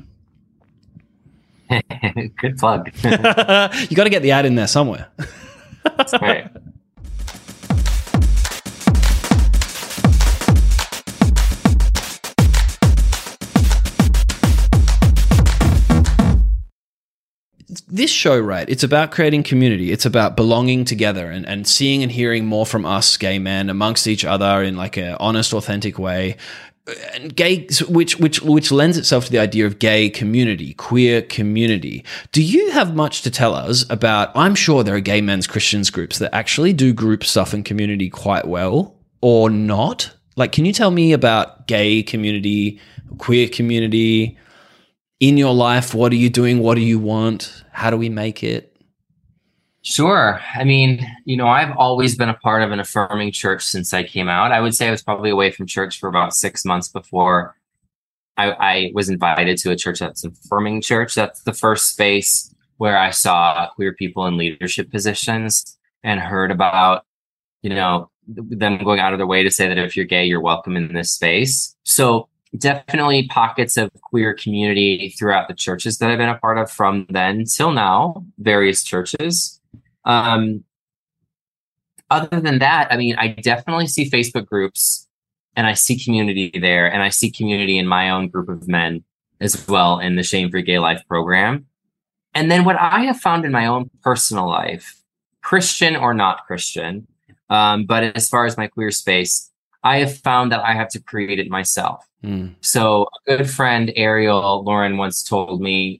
Good plug. You got to get the ad in there somewhere. That's right. This show, right, it's about creating community. It's about belonging together and seeing and hearing more from us gay men amongst each other in like an honest, authentic way. And gay, which lends itself to the idea of gay community, queer community. Do you have much to tell us about, I'm sure there are gay men's Christians groups that actually do group stuff and community quite well, or not? Like, can you tell me about gay community, queer community in your life? What are you doing? What do you want? How do we make it? Sure. I mean, I've always been a part of an affirming church since I came out. I would say I was probably away from church for about 6 months before I was invited to a church that's affirming church. That's the first space where I saw queer people in leadership positions and heard about, them going out of their way to say that if you're gay, you're welcome in this space. So definitely pockets of queer community throughout the churches that I've been a part of from then till now, various churches. Other than that, I mean, I definitely see Facebook groups and I see community there, and I see community in my own group of men as well in the Shame Free Gay Life program. And then what I have found in my own personal life, Christian or not Christian, but as far as my queer space, I have found that I have to create it myself. So a good friend, Ariel Lauren, once told me,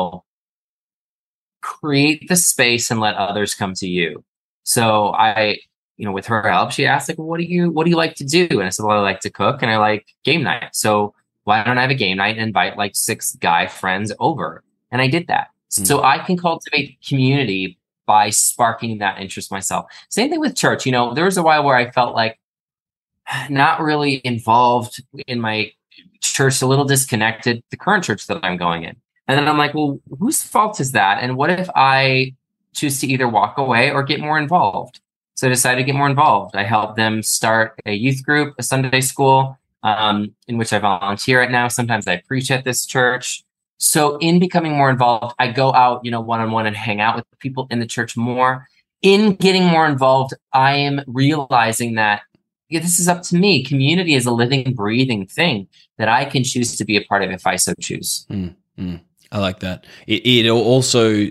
create the space and let others come to you. So I, with her help, she asked, like, well, what do you like to do? And I said, well, I like to cook and I like game night. So why don't I have a game night and invite like 6 guy friends over? And I did that. So I can cultivate community by sparking that interest myself. Same thing with church. There was a while where I felt like not really involved in my church, a little disconnected, the current church that I'm going in. And then I'm like, well, whose fault is that? And what if I choose to either walk away or get more involved? So I decided to get more involved. I helped them start a youth group, a Sunday school, in which I volunteer at now. Sometimes I preach at this church. So in becoming more involved, I go out, one-on-one and hang out with people in the church more. In getting more involved, I am realizing that this is up to me. Community is a living, breathing thing that I can choose to be a part of if I so choose. I like that. It also,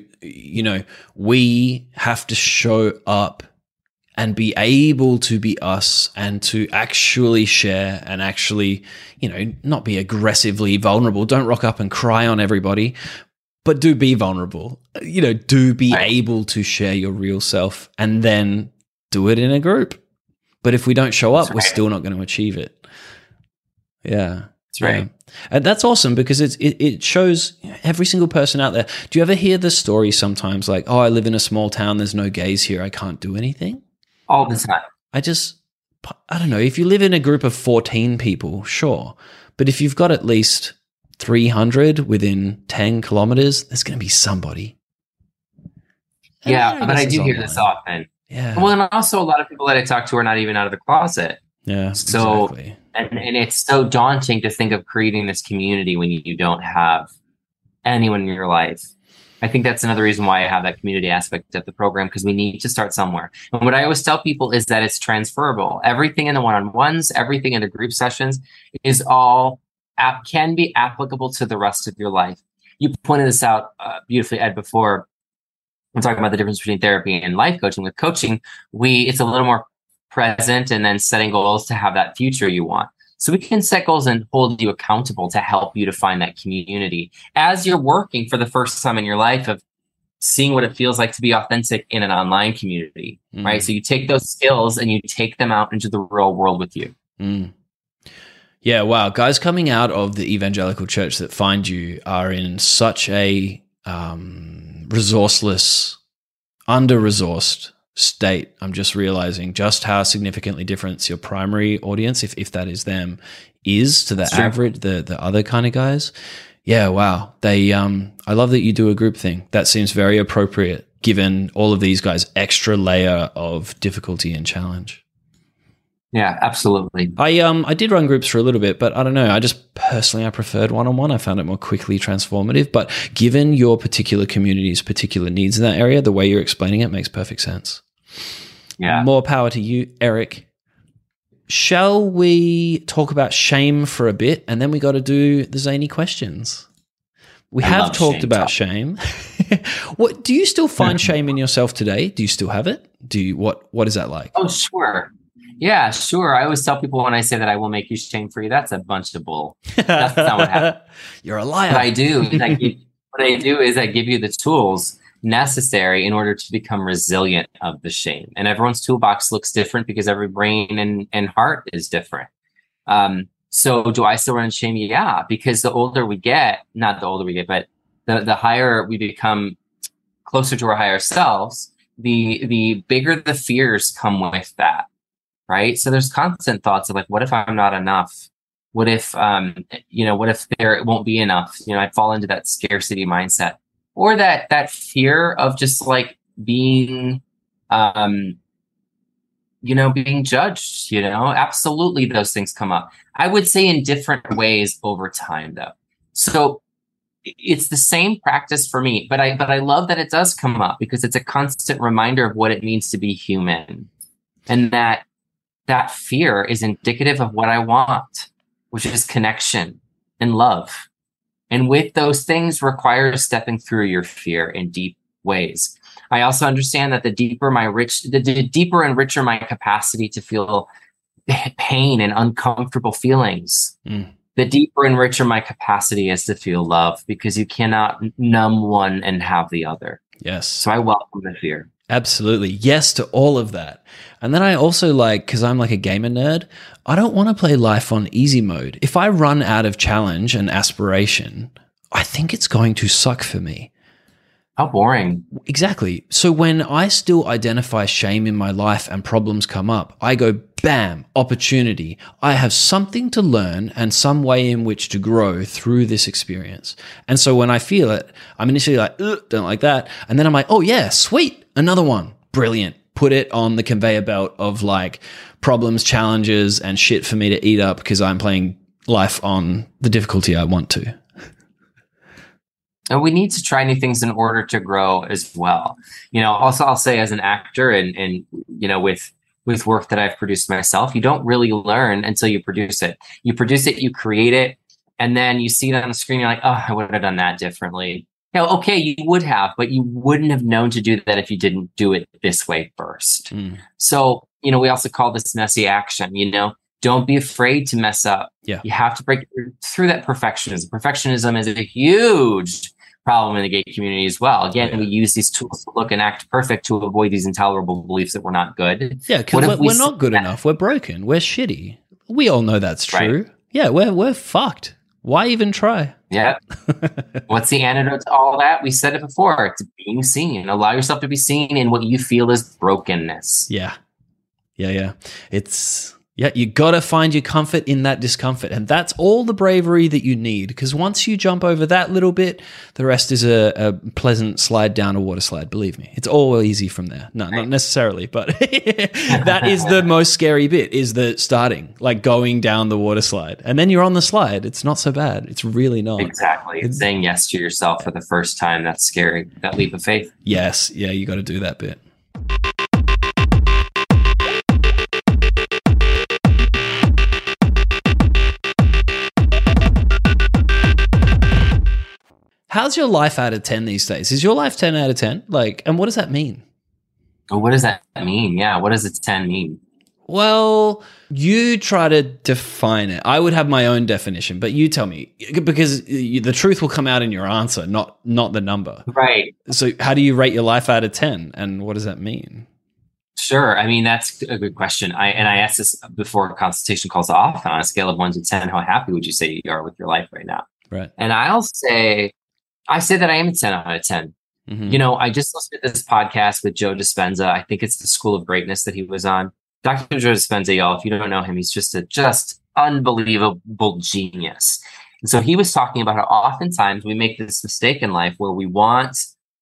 we have to show up and be able to be us and to actually share and actually, not be aggressively vulnerable. Don't rock up and cry on everybody, but do be vulnerable. Do be able to share your real self and then do it in a group. But if we don't show up, we're still not going to achieve it. Yeah. That's right. Yeah. And that's awesome because it shows every single person out there. Do you ever hear the story sometimes like, oh, I live in a small town, there's no gays here, I can't do anything? All the time. I don't know, if you live in a group of 14 people, sure. But if you've got at least 300 within 10 kilometers, there's going to be somebody. Yeah, but I do hear this often. Yeah. Well, and also a lot of people that I talk to are not even out of the closet. Yeah, so, exactly. And it's so daunting to think of creating this community when you don't have anyone in your life. I think that's another reason why I have that community aspect of the program, because we need to start somewhere. And what I always tell people is that it's transferable. Everything in the one-on-ones, everything in the group sessions is all can be applicable to the rest of your life. You pointed this out beautifully, Ed, before. I'm talking about the difference between therapy and life coaching. With coaching, it's a little more present and then setting goals to have that future you want. So we can set goals and hold you accountable to help you to find that community as you're working for the first time in your life of seeing what it feels like to be authentic in an online community, right? So you take those skills and you take them out into the real world with you. Yeah, wow. Guys coming out of the evangelical church that find you are in such a resourceless, under-resourced state. I'm just realizing just how significantly different your primary audience, if that is them, is to the average, the other kind of guys. Yeah, wow. They I love that you do a group thing. That seems very appropriate given all of these guys' extra layer of difficulty and challenge. Yeah, absolutely. I did run groups for a little bit, but I don't know. I just personally, I preferred one-on-one. I found it more quickly transformative. But given your particular community's particular needs in that area, the way you're explaining it makes perfect sense. Yeah. More power to you, Eric. Shall we talk about shame for a bit, and then we got to do the zany questions? We have talked about shame. What do you still find shame in yourself today? Do you still have it? What is that like? Oh, sure. Yeah, sure. I always tell people when I say that I will make you shame-free, that's a bunch of bull. That's not what happens. You're a liar. What I do is I give you the tools necessary in order to become resilient of the shame. And everyone's toolbox looks different because every brain and heart is different. So do I still run into shame? Yeah, because the older we get, not the older we get, but the higher we become closer to our higher selves, the bigger the fears come with that, right? So there's constant thoughts of like, what if I'm not enough? What if, what if there won't be enough? I fall into that scarcity mindset, or that fear of just like being, being judged, absolutely those things come up. I would say in different ways over time though. So it's the same practice for me, but I love that it does come up because it's a constant reminder of what it means to be human. And that fear is indicative of what I want, which is connection and love. And with those things requires stepping through your fear in deep ways. I also understand that the deeper and richer my capacity to feel pain and uncomfortable feelings, the deeper and richer my capacity is to feel love, because you cannot numb one and have the other. Yes. So I welcome the fear. Absolutely. Yes to all of that. And then I also because I'm like a gamer nerd, I don't want to play life on easy mode. If I run out of challenge and aspiration, I think it's going to suck for me. How boring. Exactly. So when I still identify shame in my life and problems come up, I go, bam, opportunity. I have something to learn and some way in which to grow through this experience. And so when I feel it, I'm initially like, don't like that. And then I'm like, oh yeah, sweet, another one. Brilliant. Put it on the conveyor belt of like problems, challenges, and shit for me to eat up because I'm playing life on the difficulty I want to. And we need to try new things in order to grow as well. Also I'll say as an actor and with work that I've produced myself, you don't really learn until you produce it. You produce it, you create it, and then you see it on the screen. You're like, oh, I would have done that differently. Okay, you would have, but you wouldn't have known to do that if you didn't do it this way first. So, we also call this messy action, Don't be afraid to mess up. Yeah. You have to break through that perfectionism. Perfectionism is a huge problem in the gay community as well. Again, we use these tools to look and act perfect to avoid these intolerable beliefs that we're not good. Yeah, because we're not good enough. We're broken. We're shitty. We all know that's true. Right. Yeah, we're fucked. Why even try? Yeah. What's the antidote to all that? We said it before. It's being seen. Allow yourself to be seen in what you feel is brokenness. Yeah. You got to find your comfort in that discomfort. And that's all the bravery that you need. Because once you jump over that little bit, the rest is a pleasant slide down a water slide. Believe me, it's all easy from there. No, not necessarily, but that is the most scary bit, is the starting, like going down the water slide. And then you're on the slide. It's not so bad. It's really not. Exactly. It's saying yes to yourself for the first time. That's scary. That leap of faith. Yes. Yeah, you got to do that bit. How's your life out of 10 these days? Is your life 10 out of 10? And what does that mean? Well, what does that mean? Yeah. What does a 10 mean? Well, you try to define it. I would have my own definition, but you tell me, because the truth will come out in your answer, not the number. Right. So how do you rate your life out of 10? And what does that mean? Sure. I mean, that's a good question. I asked this before a consultation calls off. On a scale of 1 to 10, how happy would you say you are with your life right now? Right. And I say that I am a 10 out of 10. Mm-hmm. I just listened to this podcast with Joe Dispenza. I think it's the School of Greatness that he was on. Dr. Joe Dispenza, y'all, if you don't know him, he's just unbelievable genius. And so he was talking about how oftentimes we make this mistake in life where we want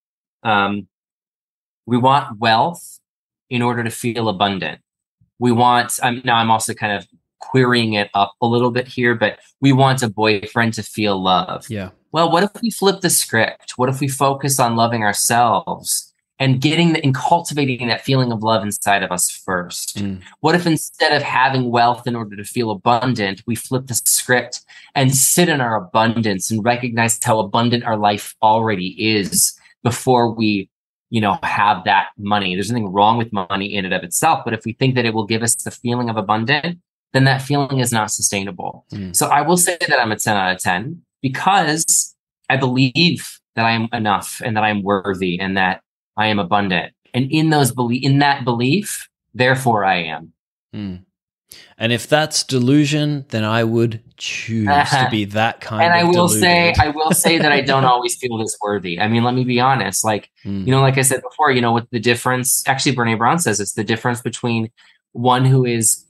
wealth in order to feel abundant. I'm also kind of querying it up a little bit here, but we want a boyfriend to feel love. Yeah. Well, what if we flip the script? What if we focus on loving ourselves and and cultivating that feeling of love inside of us first? What if instead of having wealth in order to feel abundant, we flip the script and sit in our abundance and recognize how abundant our life already is before we, have that money? There's nothing wrong with money in and of itself, but if we think that it will give us the feeling of abundant, then that feeling is not sustainable. So I will say that I'm a 10 out of 10 because I believe that I am enough and that I am worthy and that I am abundant. And in that belief, therefore I am. And if that's delusion, then I would choose to be that kind of deluded. I will say that I don't always feel this worthy. I mean, let me be honest. Like, like I said before, what the difference, actually, Brene Brown says it's the difference between one who is,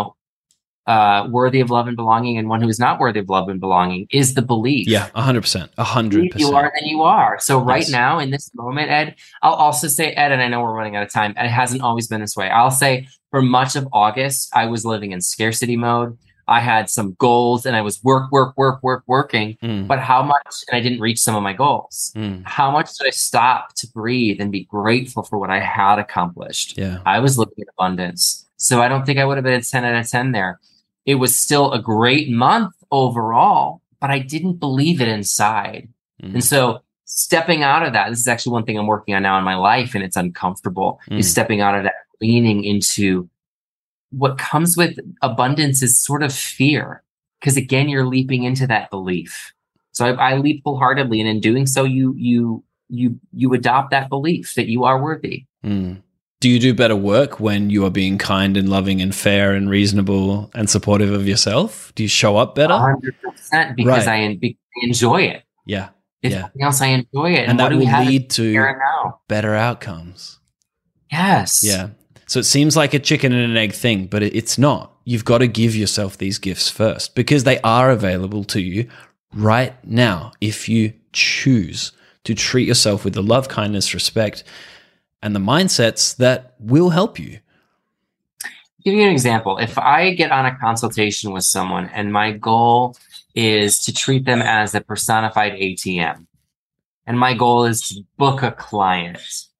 worthy of love and belonging and one who is not worthy of love and belonging is the belief. Yeah, 100%. 100%. If you are, then you are. So right now in this moment, Ed, I'll also say, Ed, and I know we're running out of time, and it hasn't always been this way. I'll say for much of August, I was living in scarcity mode. I had some goals and I was working. But how much, and I didn't reach some of my goals. How much did I stop to breathe and be grateful for what I had accomplished? Yeah. I was living in abundance. So I don't think I would have been a 10 out of 10 there. It was still a great month overall, but I didn't believe it inside. And so stepping out of that, this is actually one thing I'm working on now in my life, and it's uncomfortable, is stepping out of that, leaning into what comes with abundance is sort of fear. Because again, you're leaping into that belief. So I leap wholeheartedly, and in doing so, you adopt that belief that you are worthy. Do you do better work when you are being kind and loving and fair and reasonable and supportive of yourself? Do you show up better? 100%, because I enjoy it. Yeah. If nothing else, I enjoy it. And that will lead to better outcomes. Yes. Yeah. So it seems like a chicken and an egg thing, but it's not. You've got to give yourself these gifts first because they are available to you right now if you choose to treat yourself with the love, kindness, respect, and the mindsets that will help you. Give you an example. If I get on a consultation with someone and my goal is to treat them as a personified ATM, and my goal is to book a client,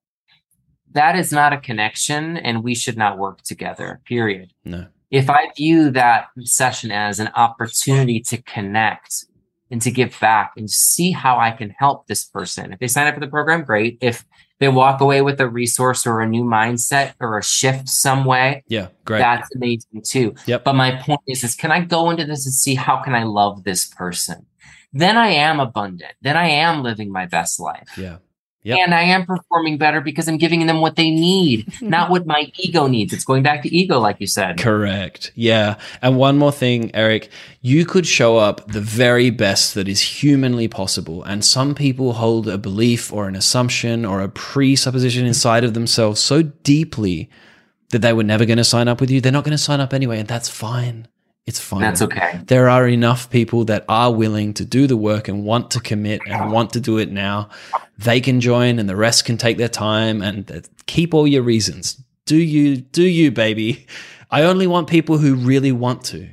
that is not a connection, and we should not work together, period. No. If I view that session as an opportunity to connect and to give back and see how I can help this person, if they sign up for the program, great. If they walk away with a resource or a new mindset or a shift some way, yeah, great. That's amazing too. Yep. But my point is can I go into this and see how can I love this person? Then I am abundant. Then I am living my best life. Yeah. Yep. And I am performing better because I'm giving them what they need, not what my ego needs. It's going back to ego, like you said. Correct. Yeah. And one more thing, Eric, you could show up the very best that is humanly possible. And some people hold a belief or an assumption or a presupposition inside of themselves so deeply that they were never going to sign up with you. They're not going to sign up anyway. And that's fine. It's fine. That's okay. There are enough people that are willing to do the work and want to commit and want to do it now. They can join and the rest can take their time and keep all your reasons. Do you, baby. I only want people who really want to.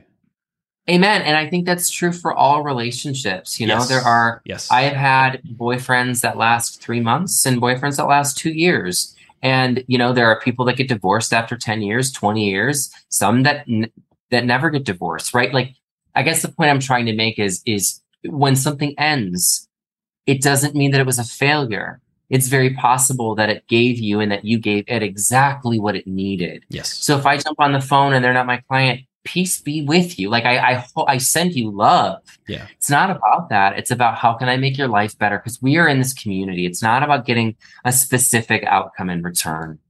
Amen. And I think that's true for all relationships. There are, I have had boyfriends that last 3 months and boyfriends that last 2 years. And, there are people that get divorced after 10 years, 20 years, some that never get divorced, right? Like, I guess the point I'm trying to make is when something ends, it doesn't mean that it was a failure. It's very possible that it gave you and that you gave it exactly what it needed. Yes. So if I jump on the phone and they're not my client, peace be with you. Like I send you love. Yeah. It's not about that. It's about how can I make your life better? Because we are in this community. It's not about getting a specific outcome in return.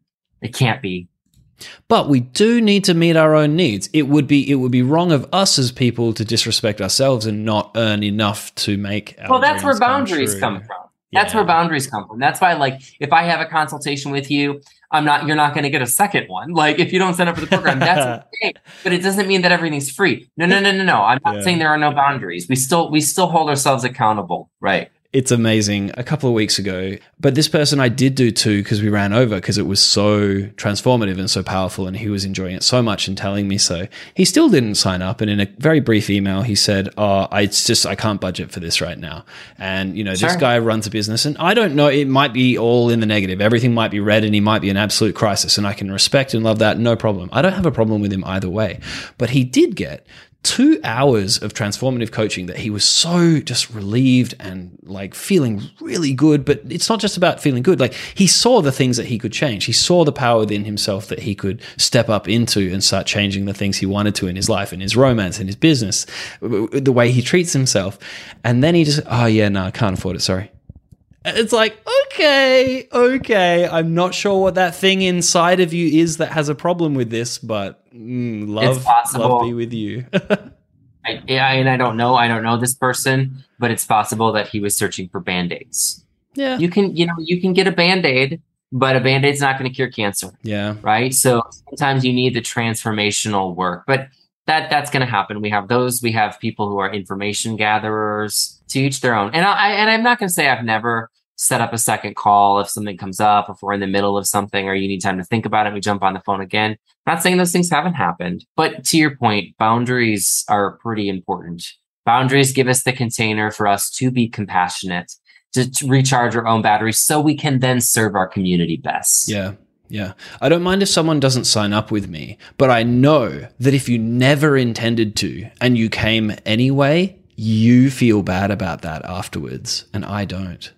It can't be. But we do need to meet our own needs. It would be wrong of us as people to disrespect ourselves and not earn enough to make our Well, that's where dreams boundaries come from. That's where boundaries come from. That's why, like, if I have a consultation with you, you're not going to get a second one. Like, if you don't sign up for the program, that's okay. But it doesn't mean that everything's free. No. I'm not saying there are no boundaries. We still hold ourselves accountable, right? It's amazing. A couple of weeks ago, but this person I did do too because we ran over because it was so transformative and so powerful and he was enjoying it so much and telling me so. He still didn't sign up, and in a very brief email he said, I can't budget for this right now. And This guy runs a business, and I don't know, it might be all in the negative. Everything might be red and he might be in absolute crisis, and I can respect and love that, no problem. I don't have a problem with him either way. But he did get 2 hours of transformative coaching that he was so just relieved and like feeling really good. But it's not just about feeling good. Like, he saw the things that he could change. He saw the power within himself that he could step up into and start changing the things he wanted to in his life, in his romance, in his business, the way he treats himself. And then he just, I can't afford it. Sorry. It's like, okay. I'm not sure what that thing inside of you is that has a problem with this, but love be with you. And I don't know this person, but it's possible that he was searching for Band-Aids. Yeah. You can get a Band-Aid, but a Band-Aid's not going to cure cancer. Yeah. Right. So sometimes you need the transformational work, but that's going to happen. We have those. We have people who are information gatherers, to each their own. And I'm not going to say I've never set up a second call if something comes up, if we're in the middle of something or you need time to think about it, we jump on the phone again. I'm not saying those things haven't happened, but to your point, boundaries are pretty important. Boundaries give us the container for us to be compassionate, to recharge our own batteries so we can then serve our community best. Yeah. Yeah. I don't mind if someone doesn't sign up with me, but I know that if you never intended to and you came anyway, you feel bad about that afterwards, and I don't.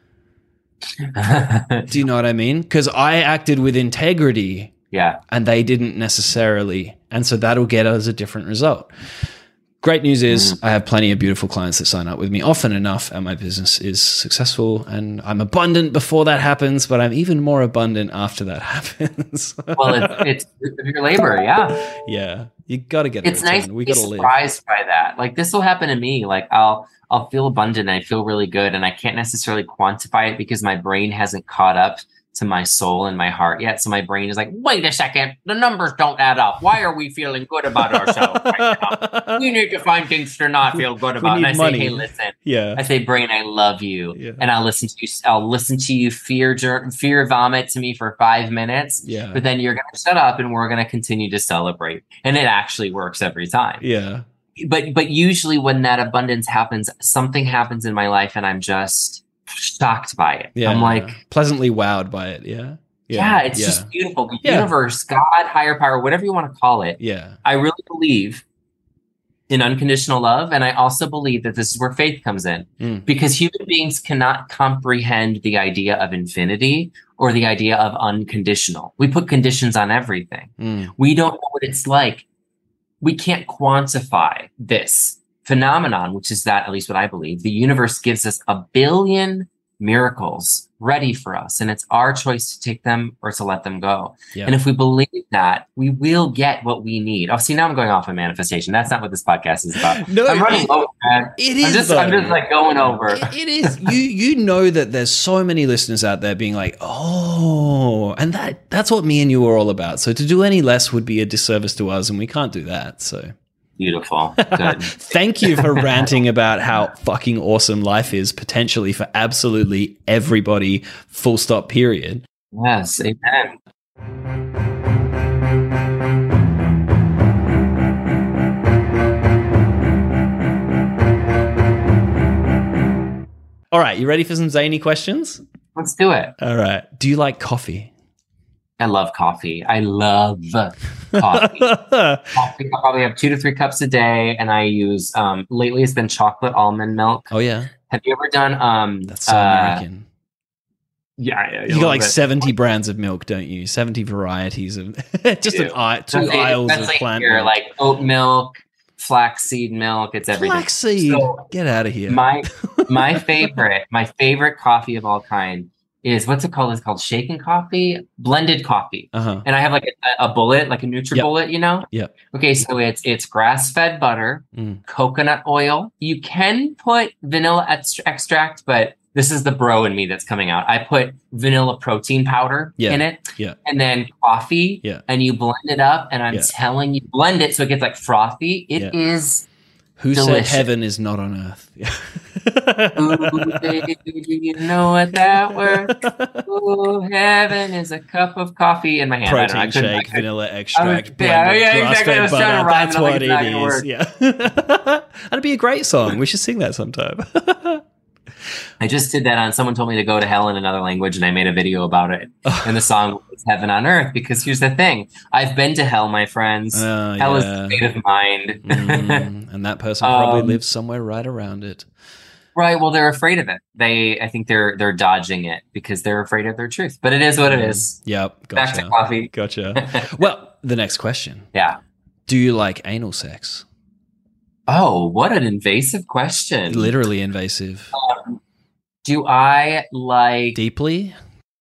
Do you know what I mean? Because I acted with integrity. Yeah. And they didn't necessarily. And so that'll get us a different result. Great news is I have plenty of beautiful clients that sign up with me often enough, and my business is successful, and I'm abundant before that happens, but I'm even more abundant after that happens. Well, it's your labor. Yeah. Yeah. You got to get it. It's nice to be surprised by that. Like, this will happen to me. Like, I'll feel abundant and I feel really good, and I can't necessarily quantify it because my brain hasn't caught up to my soul and my heart yet. So my brain is like, wait a second, the numbers don't add up. Why are we feeling good about ourselves right now? We need to find things to not feel good about. And I say, hey, listen. Yeah. I say, brain, I love you. Yeah. And I'll listen to you fear vomit to me for 5 minutes. Yeah. But then you're going to shut up and we're going to continue to celebrate. And it actually works every time. Yeah. But usually when that abundance happens, something happens in my life and I'm just shocked by it. Yeah. I'm like pleasantly wowed by it. Yeah. Yeah, it's just beautiful. The universe, God, higher power, whatever you want to call it. Yeah. I really believe in unconditional love. And I also believe that this is where faith comes in because human beings cannot comprehend the idea of infinity or the idea of unconditional. We put conditions on everything. We don't know what it's like. We can't quantify this phenomenon, which is that, at least what I believe, the universe gives us a billion miracles ready for us, and it's our choice to take them or to let them go. Yeah. And if we believe that, we will get what we need. Oh, see, now I'm going off on manifestation. That's not what this podcast is about. No, I'm running over, man. It is. I'm just like going over. It is. You know that there's so many listeners out there being like, oh, and that's what me and you are all about. So to do any less would be a disservice to us, and we can't do that. So. Beautiful. Good. Thank you for ranting about how fucking awesome life is potentially for absolutely everybody, full stop, period. Yes, amen. All right, you ready for some zany questions? Let's do it. All right. Do you like coffee? I love coffee. I love coffee. I probably have 2 to 3 cups a day, and I use lately it's been chocolate almond milk. Oh yeah. Have you ever done That's so American. Yeah. You got like 70 brands of milk, don't you? 70 varieties of just two aisles of plant milk. Like oat milk, flaxseed milk, it's everything. Flaxseed. So get out of here. My favorite coffee of all kind is what's it called? It's called shaken coffee, blended coffee. And I have like a bullet, like a NutriBullet, you know? Yep. Okay, so it's grass-fed butter, coconut oil. You can put vanilla extract, but this is the bro in me that's coming out. I put vanilla protein powder in it, and then coffee, and you blend it up. And I'm telling you, blend it so it gets like frothy. It is. Who delicious. said heaven is not on earth? Ooh, baby, do you know what that word? Ooh, heaven is a cup of coffee in my hand. Protein shake, vanilla extract, exactly. I was trying to rhyme. That's what it is. Yeah, that'd be a great song. We should sing that sometime. I just did that on. Someone told me to go to hell in another language, and I made a video about it. And the song was "Heaven on Earth" because here's the thing: I've been to hell, my friends. Hell is a state of mind, and that person probably lives somewhere right around it. Right. Well, they're afraid of it. I think they're dodging it because they're afraid of their truth. But it is what it is. Yep. Gotcha. Back to coffee. Gotcha. Well, the next question. Yeah. Do you like anal sex? Oh, what an invasive question! Literally invasive. Do I like deeply?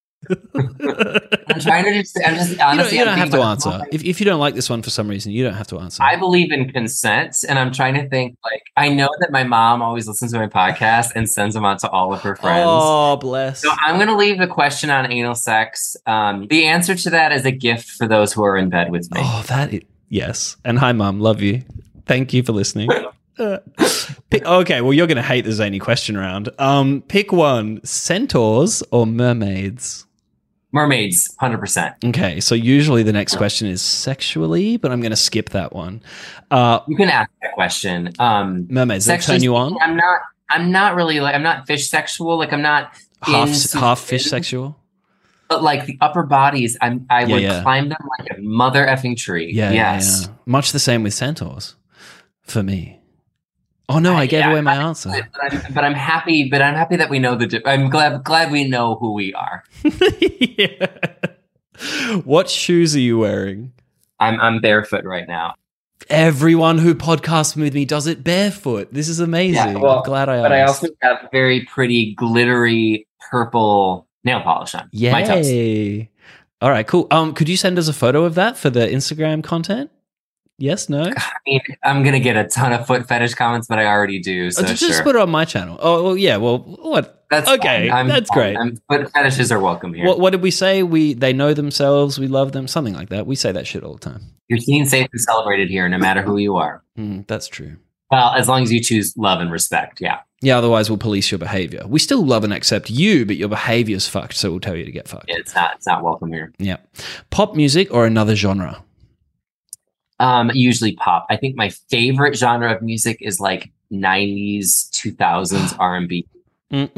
I'm trying to just. I'm just honestly. You don't have to answer. If you don't like this one for some reason, you don't have to answer. I believe in consent, and I'm trying to think. Like, I know that my mom always listens to my podcast and sends them out to all of her friends. Oh, bless. So I'm going to leave the question on anal sex. The answer to that is a gift for those who are in bed with me. Oh, yes. And hi, Mum. Love you. Thank you for listening. Okay, well, you're going to hate the zany question round. Pick one: centaurs or mermaids? Mermaids, 100%. Okay, so usually the next question is sexually, but I'm going to skip that one. You can ask that question. Mermaids, that turn you on? I'm not really like, I'm not fish sexual. Like, I'm not half fish sexual. But like the upper bodies, I would climb them like a mother effing tree. Yes. Yeah. Much the same with centaurs for me. Oh no, I gave away my answer. But I'm happy. But I'm happy that we know I'm glad we know who we are. Yeah. What shoes are you wearing? I'm barefoot right now. Everyone who podcasts with me does it barefoot. This is amazing. Yeah, well, I'm glad I asked. But I also have very pretty glittery purple nail polish on. Yay. My toes. All right, cool. Could you send us a photo of that for the Instagram content? Yes, no? I mean, I'm going to get a ton of foot fetish comments, but I already do. So just put it on my channel. Oh, well, yeah. Well, what? That's okay. That's great. Foot fetishes are welcome here. What did we say? They know themselves. We love them. Something like that. We say that shit all the time. You're seen, safe, and celebrated here, no matter who you are. That's true. Well, as long as you choose love and respect, yeah. Yeah, otherwise we'll police your behavior. We still love and accept you, but your behavior's fucked, so we'll tell you to get fucked. Yeah, it's not welcome here. Yeah. Pop music or another genre? Usually pop. I think my favorite genre of music is like 90s, 2000s R&B. Like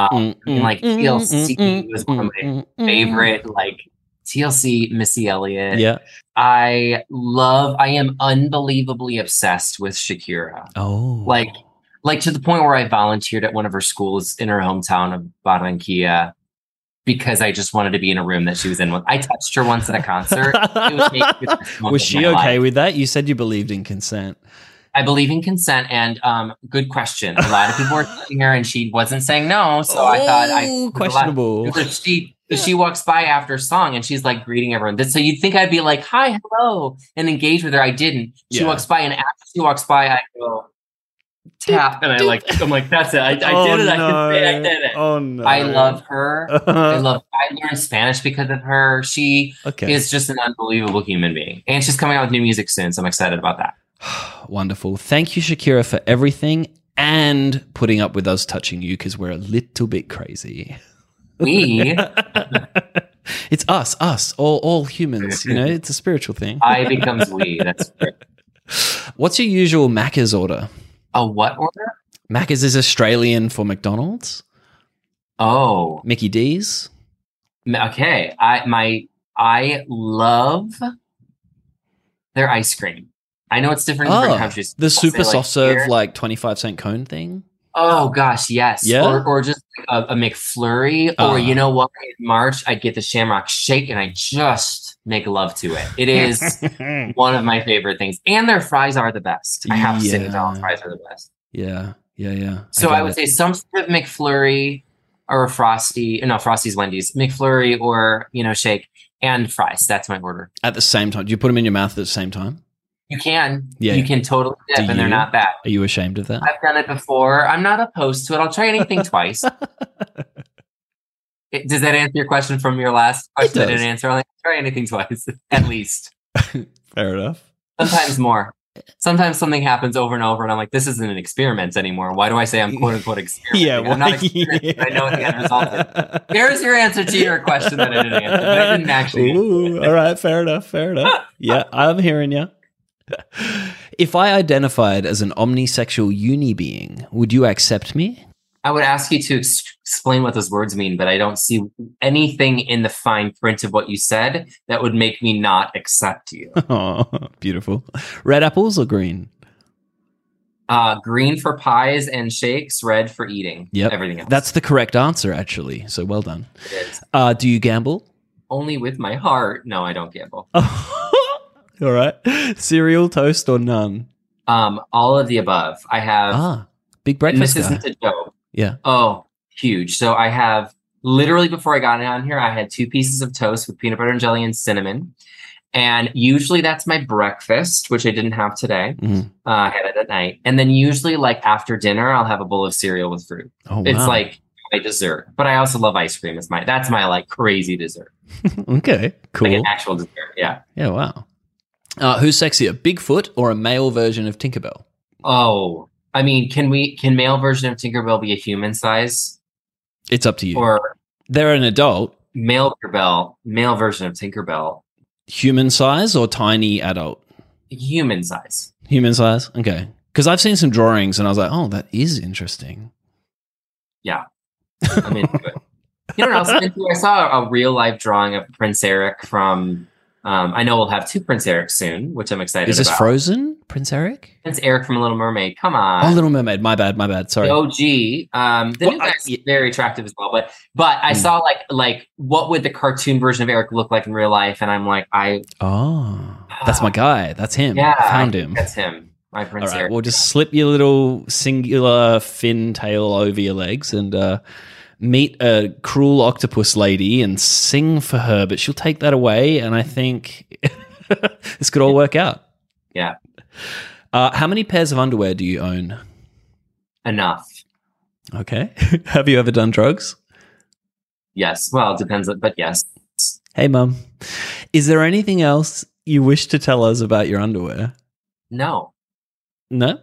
TLC was one of my favorite, like TLC, Missy Elliott. Yeah. I am unbelievably obsessed with Shakira. Oh. Like to the point where I volunteered at one of her schools in her hometown of Barranquilla because I just wanted to be in a room that she was in. I touched her once at a concert. Was she okay with that? You said you believed in consent. I believe in consent, and good question. A lot of people were touching her, and she wasn't saying no. So I thought, questionable. She walks by after a song, and she's like greeting everyone. So you'd think I'd be like, "Hi, hello," and engage with her. I didn't. She walks by, and after she walks by, I go tap, and I'm like, that's it. I did it. I can say I did it. Oh no! I love her. I learned Spanish because of her. She is just an unbelievable human being, and she's coming out with new music soon. So I'm excited about that. Wonderful. Thank you, Shakira, for everything and putting up with us touching you because we're a little bit crazy. We? It's us, all humans. You know, it's a spiritual thing. I becomes we. That's great. What's your usual Macca's order? A what order? Macca's is Australian for McDonald's. Oh. Mickey D's. Okay. I love their ice cream. I know it's different in different countries. The super soft serve, like 25-cent cone thing. Oh gosh, yes. Yeah. Or just a McFlurry. Or you know what? In March, I'd get the Shamrock Shake and I just make love to it. It is one of my favorite things. And their fries are the best. I have to say the Donald's fries are the best. Yeah. So I would say some sort of McFlurry or a Frosty. No, Frosty's Wendy's. McFlurry or, shake and fries. That's my order. At the same time. Do you put them in your mouth at the same time? You can. Yeah. You can totally dip and they're not bad. Are you ashamed of that? I've done it before. I'm not opposed to it. I'll try anything twice. Does that answer your question from your last question I didn't answer? I'll try anything twice, at least. Fair enough. Sometimes more. Sometimes something happens over and over and I'm like, this isn't an experiment anymore. Why do I say I'm quote unquote experimenting? Yeah, I'm not experimenting. I know what the end result is. Here's your answer to your question that I didn't answer, but I didn't actually answer. All right, fair enough. Yeah, I'm hearing you. If I identified as an omnisexual uni being, would you accept me? I would ask you to explain what those words mean, but I don't see anything in the fine print of what you said that would make me not accept you. Oh, beautiful. Red apples or green? Green for pies and shakes, red for eating. Yep. Everything else. That's the correct answer, actually. So well done. It is. Do you gamble? Only with my heart. No, I don't gamble. All right. Cereal, toast, or none? All of the above. I have. Big breakfast And this guy. isn't a joke. Yeah. Oh, huge. So I have literally before I got on here, I had 2 pieces of toast with peanut butter and jelly and cinnamon. And usually that's my breakfast, which I didn't have today. I had it at night. And then usually like after dinner, I'll have a bowl of cereal with fruit. Oh, wow. It's like my dessert. But I also love ice cream. That's my like crazy dessert. Okay, cool. Like an actual dessert, yeah. Yeah, wow. Who's sexier, Bigfoot or a male version of Tinkerbell? Oh, I mean, can male version of Tinkerbell be a human size? It's up to you. Or they're an adult. Male version of Tinkerbell. Human size or tiny adult? Human size. Human size? Okay. Because I've seen some drawings and I was like, oh, that is interesting. Yeah. I'm into it. You know what else? I saw a real life drawing of Prince Eric from, I know we'll have 2 Prince Erics soon, which I'm excited about. Is this Frozen, Prince Eric? Prince Eric from Little Mermaid. Come on. Oh, Little Mermaid. My bad. Sorry. The OG. The new guy's very attractive as well. But I saw like what would the cartoon version of Eric look like in real life? And I'm like, that's my guy. That's him. Yeah, I found him. That's him. My Prince Eric. We'll just slip your little singular fin tail over your legs and meet a cruel octopus lady and sing for her, but she'll take that away, and I think this could all work out. Yeah. How many pairs of underwear do you own? Enough. Okay. Have you ever done drugs? Yes. Well, it depends, but yes. Hey, Mum. Is there anything else you wish to tell us about your underwear? No. No?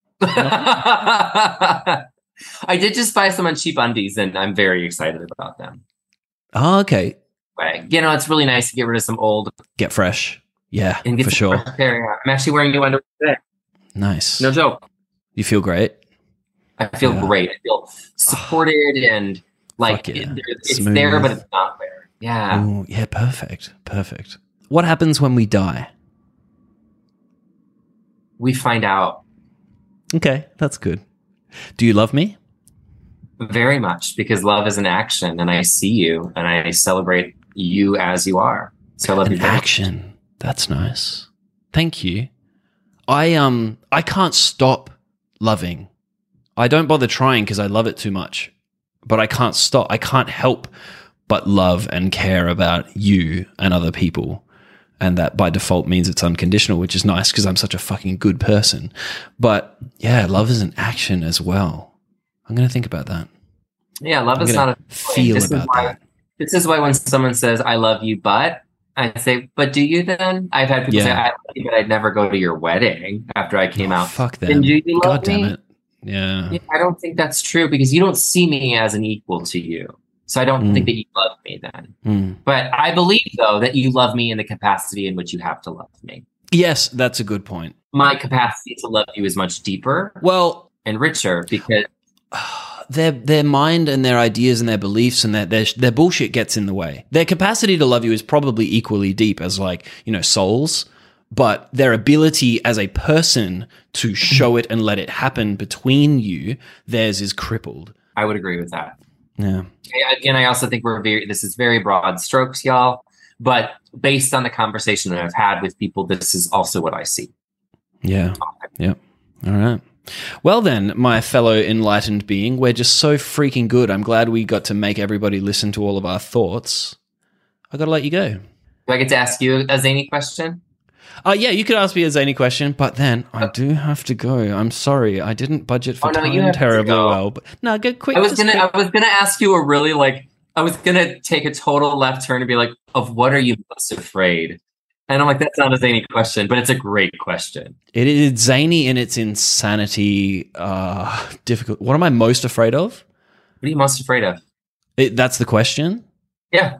I did just buy some on Cheap Undies, and I'm very excited about them. Oh, okay. But, it's really nice to get rid of some old. Get fresh. Yeah, and get for sure. I'm actually wearing new underwear today. Nice. No joke. You feel great? I feel great. I feel supported and like it's smooth. There, but it's not there. Yeah. Ooh, yeah, perfect. What happens when we die? We find out. Okay, that's good. Do you love me? Very much, because love is an action, and I see you, and I celebrate you as you are. So I love you. Action. That's nice. Thank you. I can't stop loving. I don't bother trying because I love it too much. But I can't stop. I can't help but love and care about you and other people. And that by default means it's unconditional, which is nice because I'm such a fucking good person. But yeah, love is an action as well. I'm going to think about that. Yeah, love is not a feel about that. This is why when someone says, I love you, but I say, but do you then? I've had people say, I love you, but I'd never go to your wedding after I came out. Fuck them. Then do you love God damn me? it. Yeah. I don't think that's true because you don't see me as an equal to you. So I don't think that you love me then. But I believe, though, that you love me in the capacity in which you have to love me. Yes, that's a good point. My capacity to love you is much deeper and richer because their mind and their ideas and their beliefs and their bullshit gets in the way. Their capacity to love you is probably equally deep as souls, but their ability as a person to show it and let it happen between you, theirs is crippled. I would agree with that. Yeah. Again, I also think this is very broad strokes, y'all, but based on the conversation that I've had with people, this is also what I see. Yeah. Yep. All right. Well then, my fellow enlightened being, we're just so freaking good. I'm glad we got to make everybody listen to all of our thoughts. I got to let you go. Do I get to ask you a zany question? Yeah, you could ask me a zany question, but then I do have to go. I'm sorry, I didn't budget for time terribly well. But no, go quick. I was gonna ask you I was gonna take a total left turn and be like, of what are you most afraid? And I'm like, that's not a zany question, but it's a great question. It is zany in its insanity. Difficult. What am I most afraid of? What are you most afraid of? That's the question? Yeah.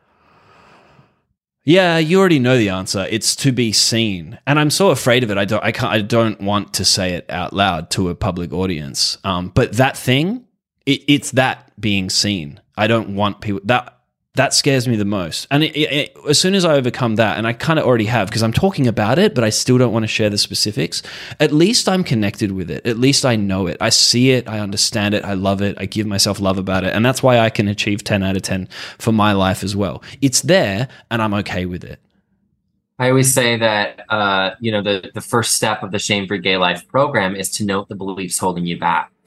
Yeah, you already know the answer. It's to be seen, and I'm so afraid of it. I don't want to say it out loud to a public audience. But that thing, it's that being seen. I don't want people that scares me the most. And as soon as I overcome that, and I kind of already have because I'm talking about it, but I still don't want to share the specifics. At least I'm connected with it. At least I know it. I see it. I understand it. I love it. I give myself love about it. And that's why I can achieve 10 out of 10 for my life as well. It's there and I'm okay with it. I always say that, the first step of the Shame-Free Gay Life program is to note the beliefs holding you back.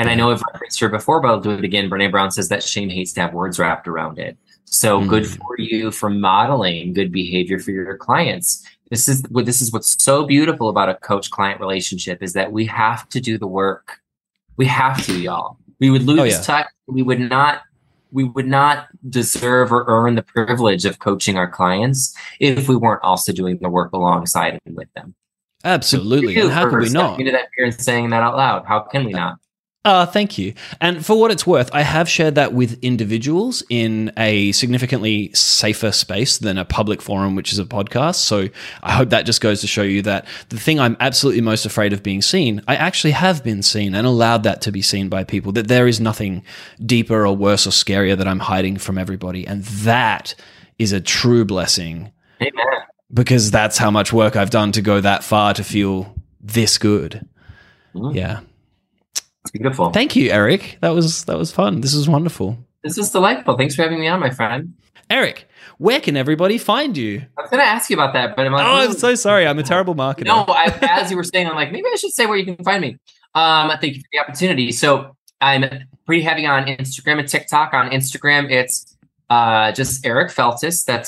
And I know I've referenced her before, but I'll do it again. Brene Brown says that shame hates to have words wrapped around it. So good for you for modeling good behavior for your clients. This is what's so beautiful about a coach-client relationship is that we have to do the work. We have to, y'all. We would lose touch. We would not deserve or earn the privilege of coaching our clients if we weren't also doing the work alongside and with them. Absolutely. And how could we not? Into that fear and saying that out loud. How can we not? Thank you. And for what it's worth, I have shared that with individuals in a significantly safer space than a public forum, which is a podcast. So I hope that just goes to show you that the thing I'm absolutely most afraid of being seen, I actually have been seen and allowed that to be seen by people, that there is nothing deeper or worse or scarier that I'm hiding from everybody. And that is a true blessing. Amen. Because that's how much work I've done to go that far to feel this good. Yeah. It's beautiful. Thank you, Eric. That was fun. This was wonderful. This is delightful. Thanks for having me on, my friend. Eric, where can everybody find you? I was going to ask you about that, but I'm like, I'm so sorry. I'm a terrible marketer. No, as you were saying, I'm like, maybe I should say where you can find me. Thank you for the opportunity. So I'm pretty heavy on Instagram and TikTok. On Instagram, it's just Eric Feltes. That's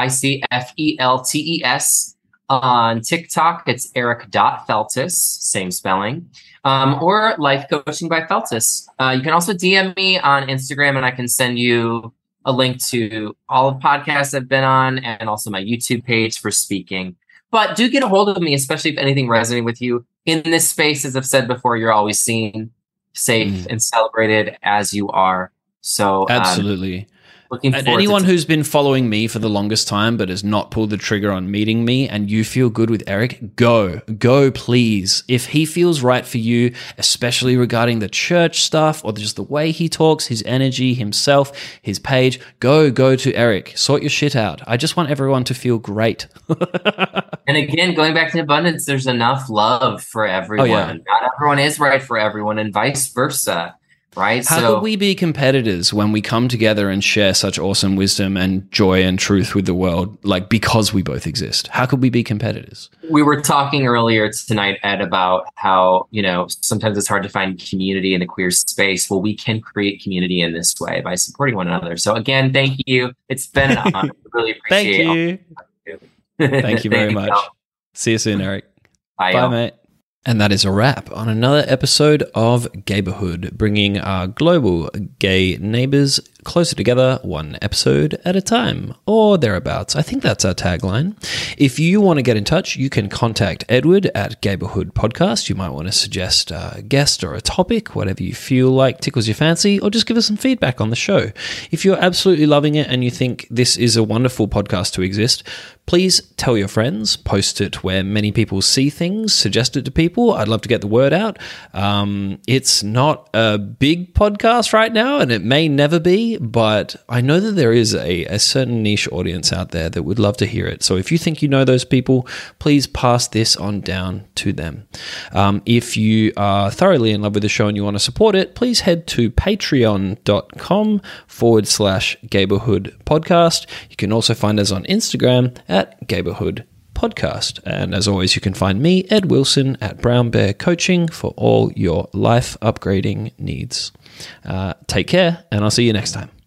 EricFeltes. On TikTok, it's Eric.Feltes, same spelling. Or Life Coaching by Feltes. You can also DM me on Instagram and I can send you a link to all the podcasts I've been on and also my YouTube page for speaking. But do get a hold of me, especially if anything resonates with you. In this space, as I've said before, you're always seen, safe, and celebrated as you are. So absolutely. Looking and anyone who's been following me for the longest time but has not pulled the trigger on meeting me and you feel good with Eric, go please. If he feels right for you, especially regarding the church stuff or just the way he talks, his energy, himself, his page, go to Eric. Sort your shit out. I just want everyone to feel great. And again, going back to abundance, there's enough love for everyone. Not everyone is right for everyone and vice versa. Right. How could we be competitors when we come together and share such awesome wisdom and joy and truth with the world, like because we both exist? How could we be competitors? We were talking earlier tonight, Ed, about how, sometimes it's hard to find community in the queer space. Well, we can create community in this way by supporting one another. So again, thank you. It's been an honor. I really appreciate it. Thank you very much. See you soon, Eric. Bye, mate. And that is a wrap on another episode of Gayborhood, bringing our global gay neighbors closer together, one episode at a time, or thereabouts. I think that's our tagline. If you want to get in touch, you can contact Edward at Gayborhood Podcast. You might want to suggest a guest or a topic, whatever you feel like tickles your fancy, or just give us some feedback on the show. If you're absolutely loving it and you think this is a wonderful podcast to exist, please tell your friends, post it where many people see things, suggest it to people. I'd love to get the word out. It's not a big podcast right now, and it may never be, but I know that there is a certain niche audience out there that would love to hear it. So if you think you know those people, please pass this on down to them. If you are thoroughly in love with the show and you want to support it, please head to patreon.com/Gayborhood Podcast. You can also find us on Instagram at Gayborhood Podcast. And as always, you can find me, Ed Wilson, at Brown Bear Coaching for all your life upgrading needs. Take care, and I'll see you next time.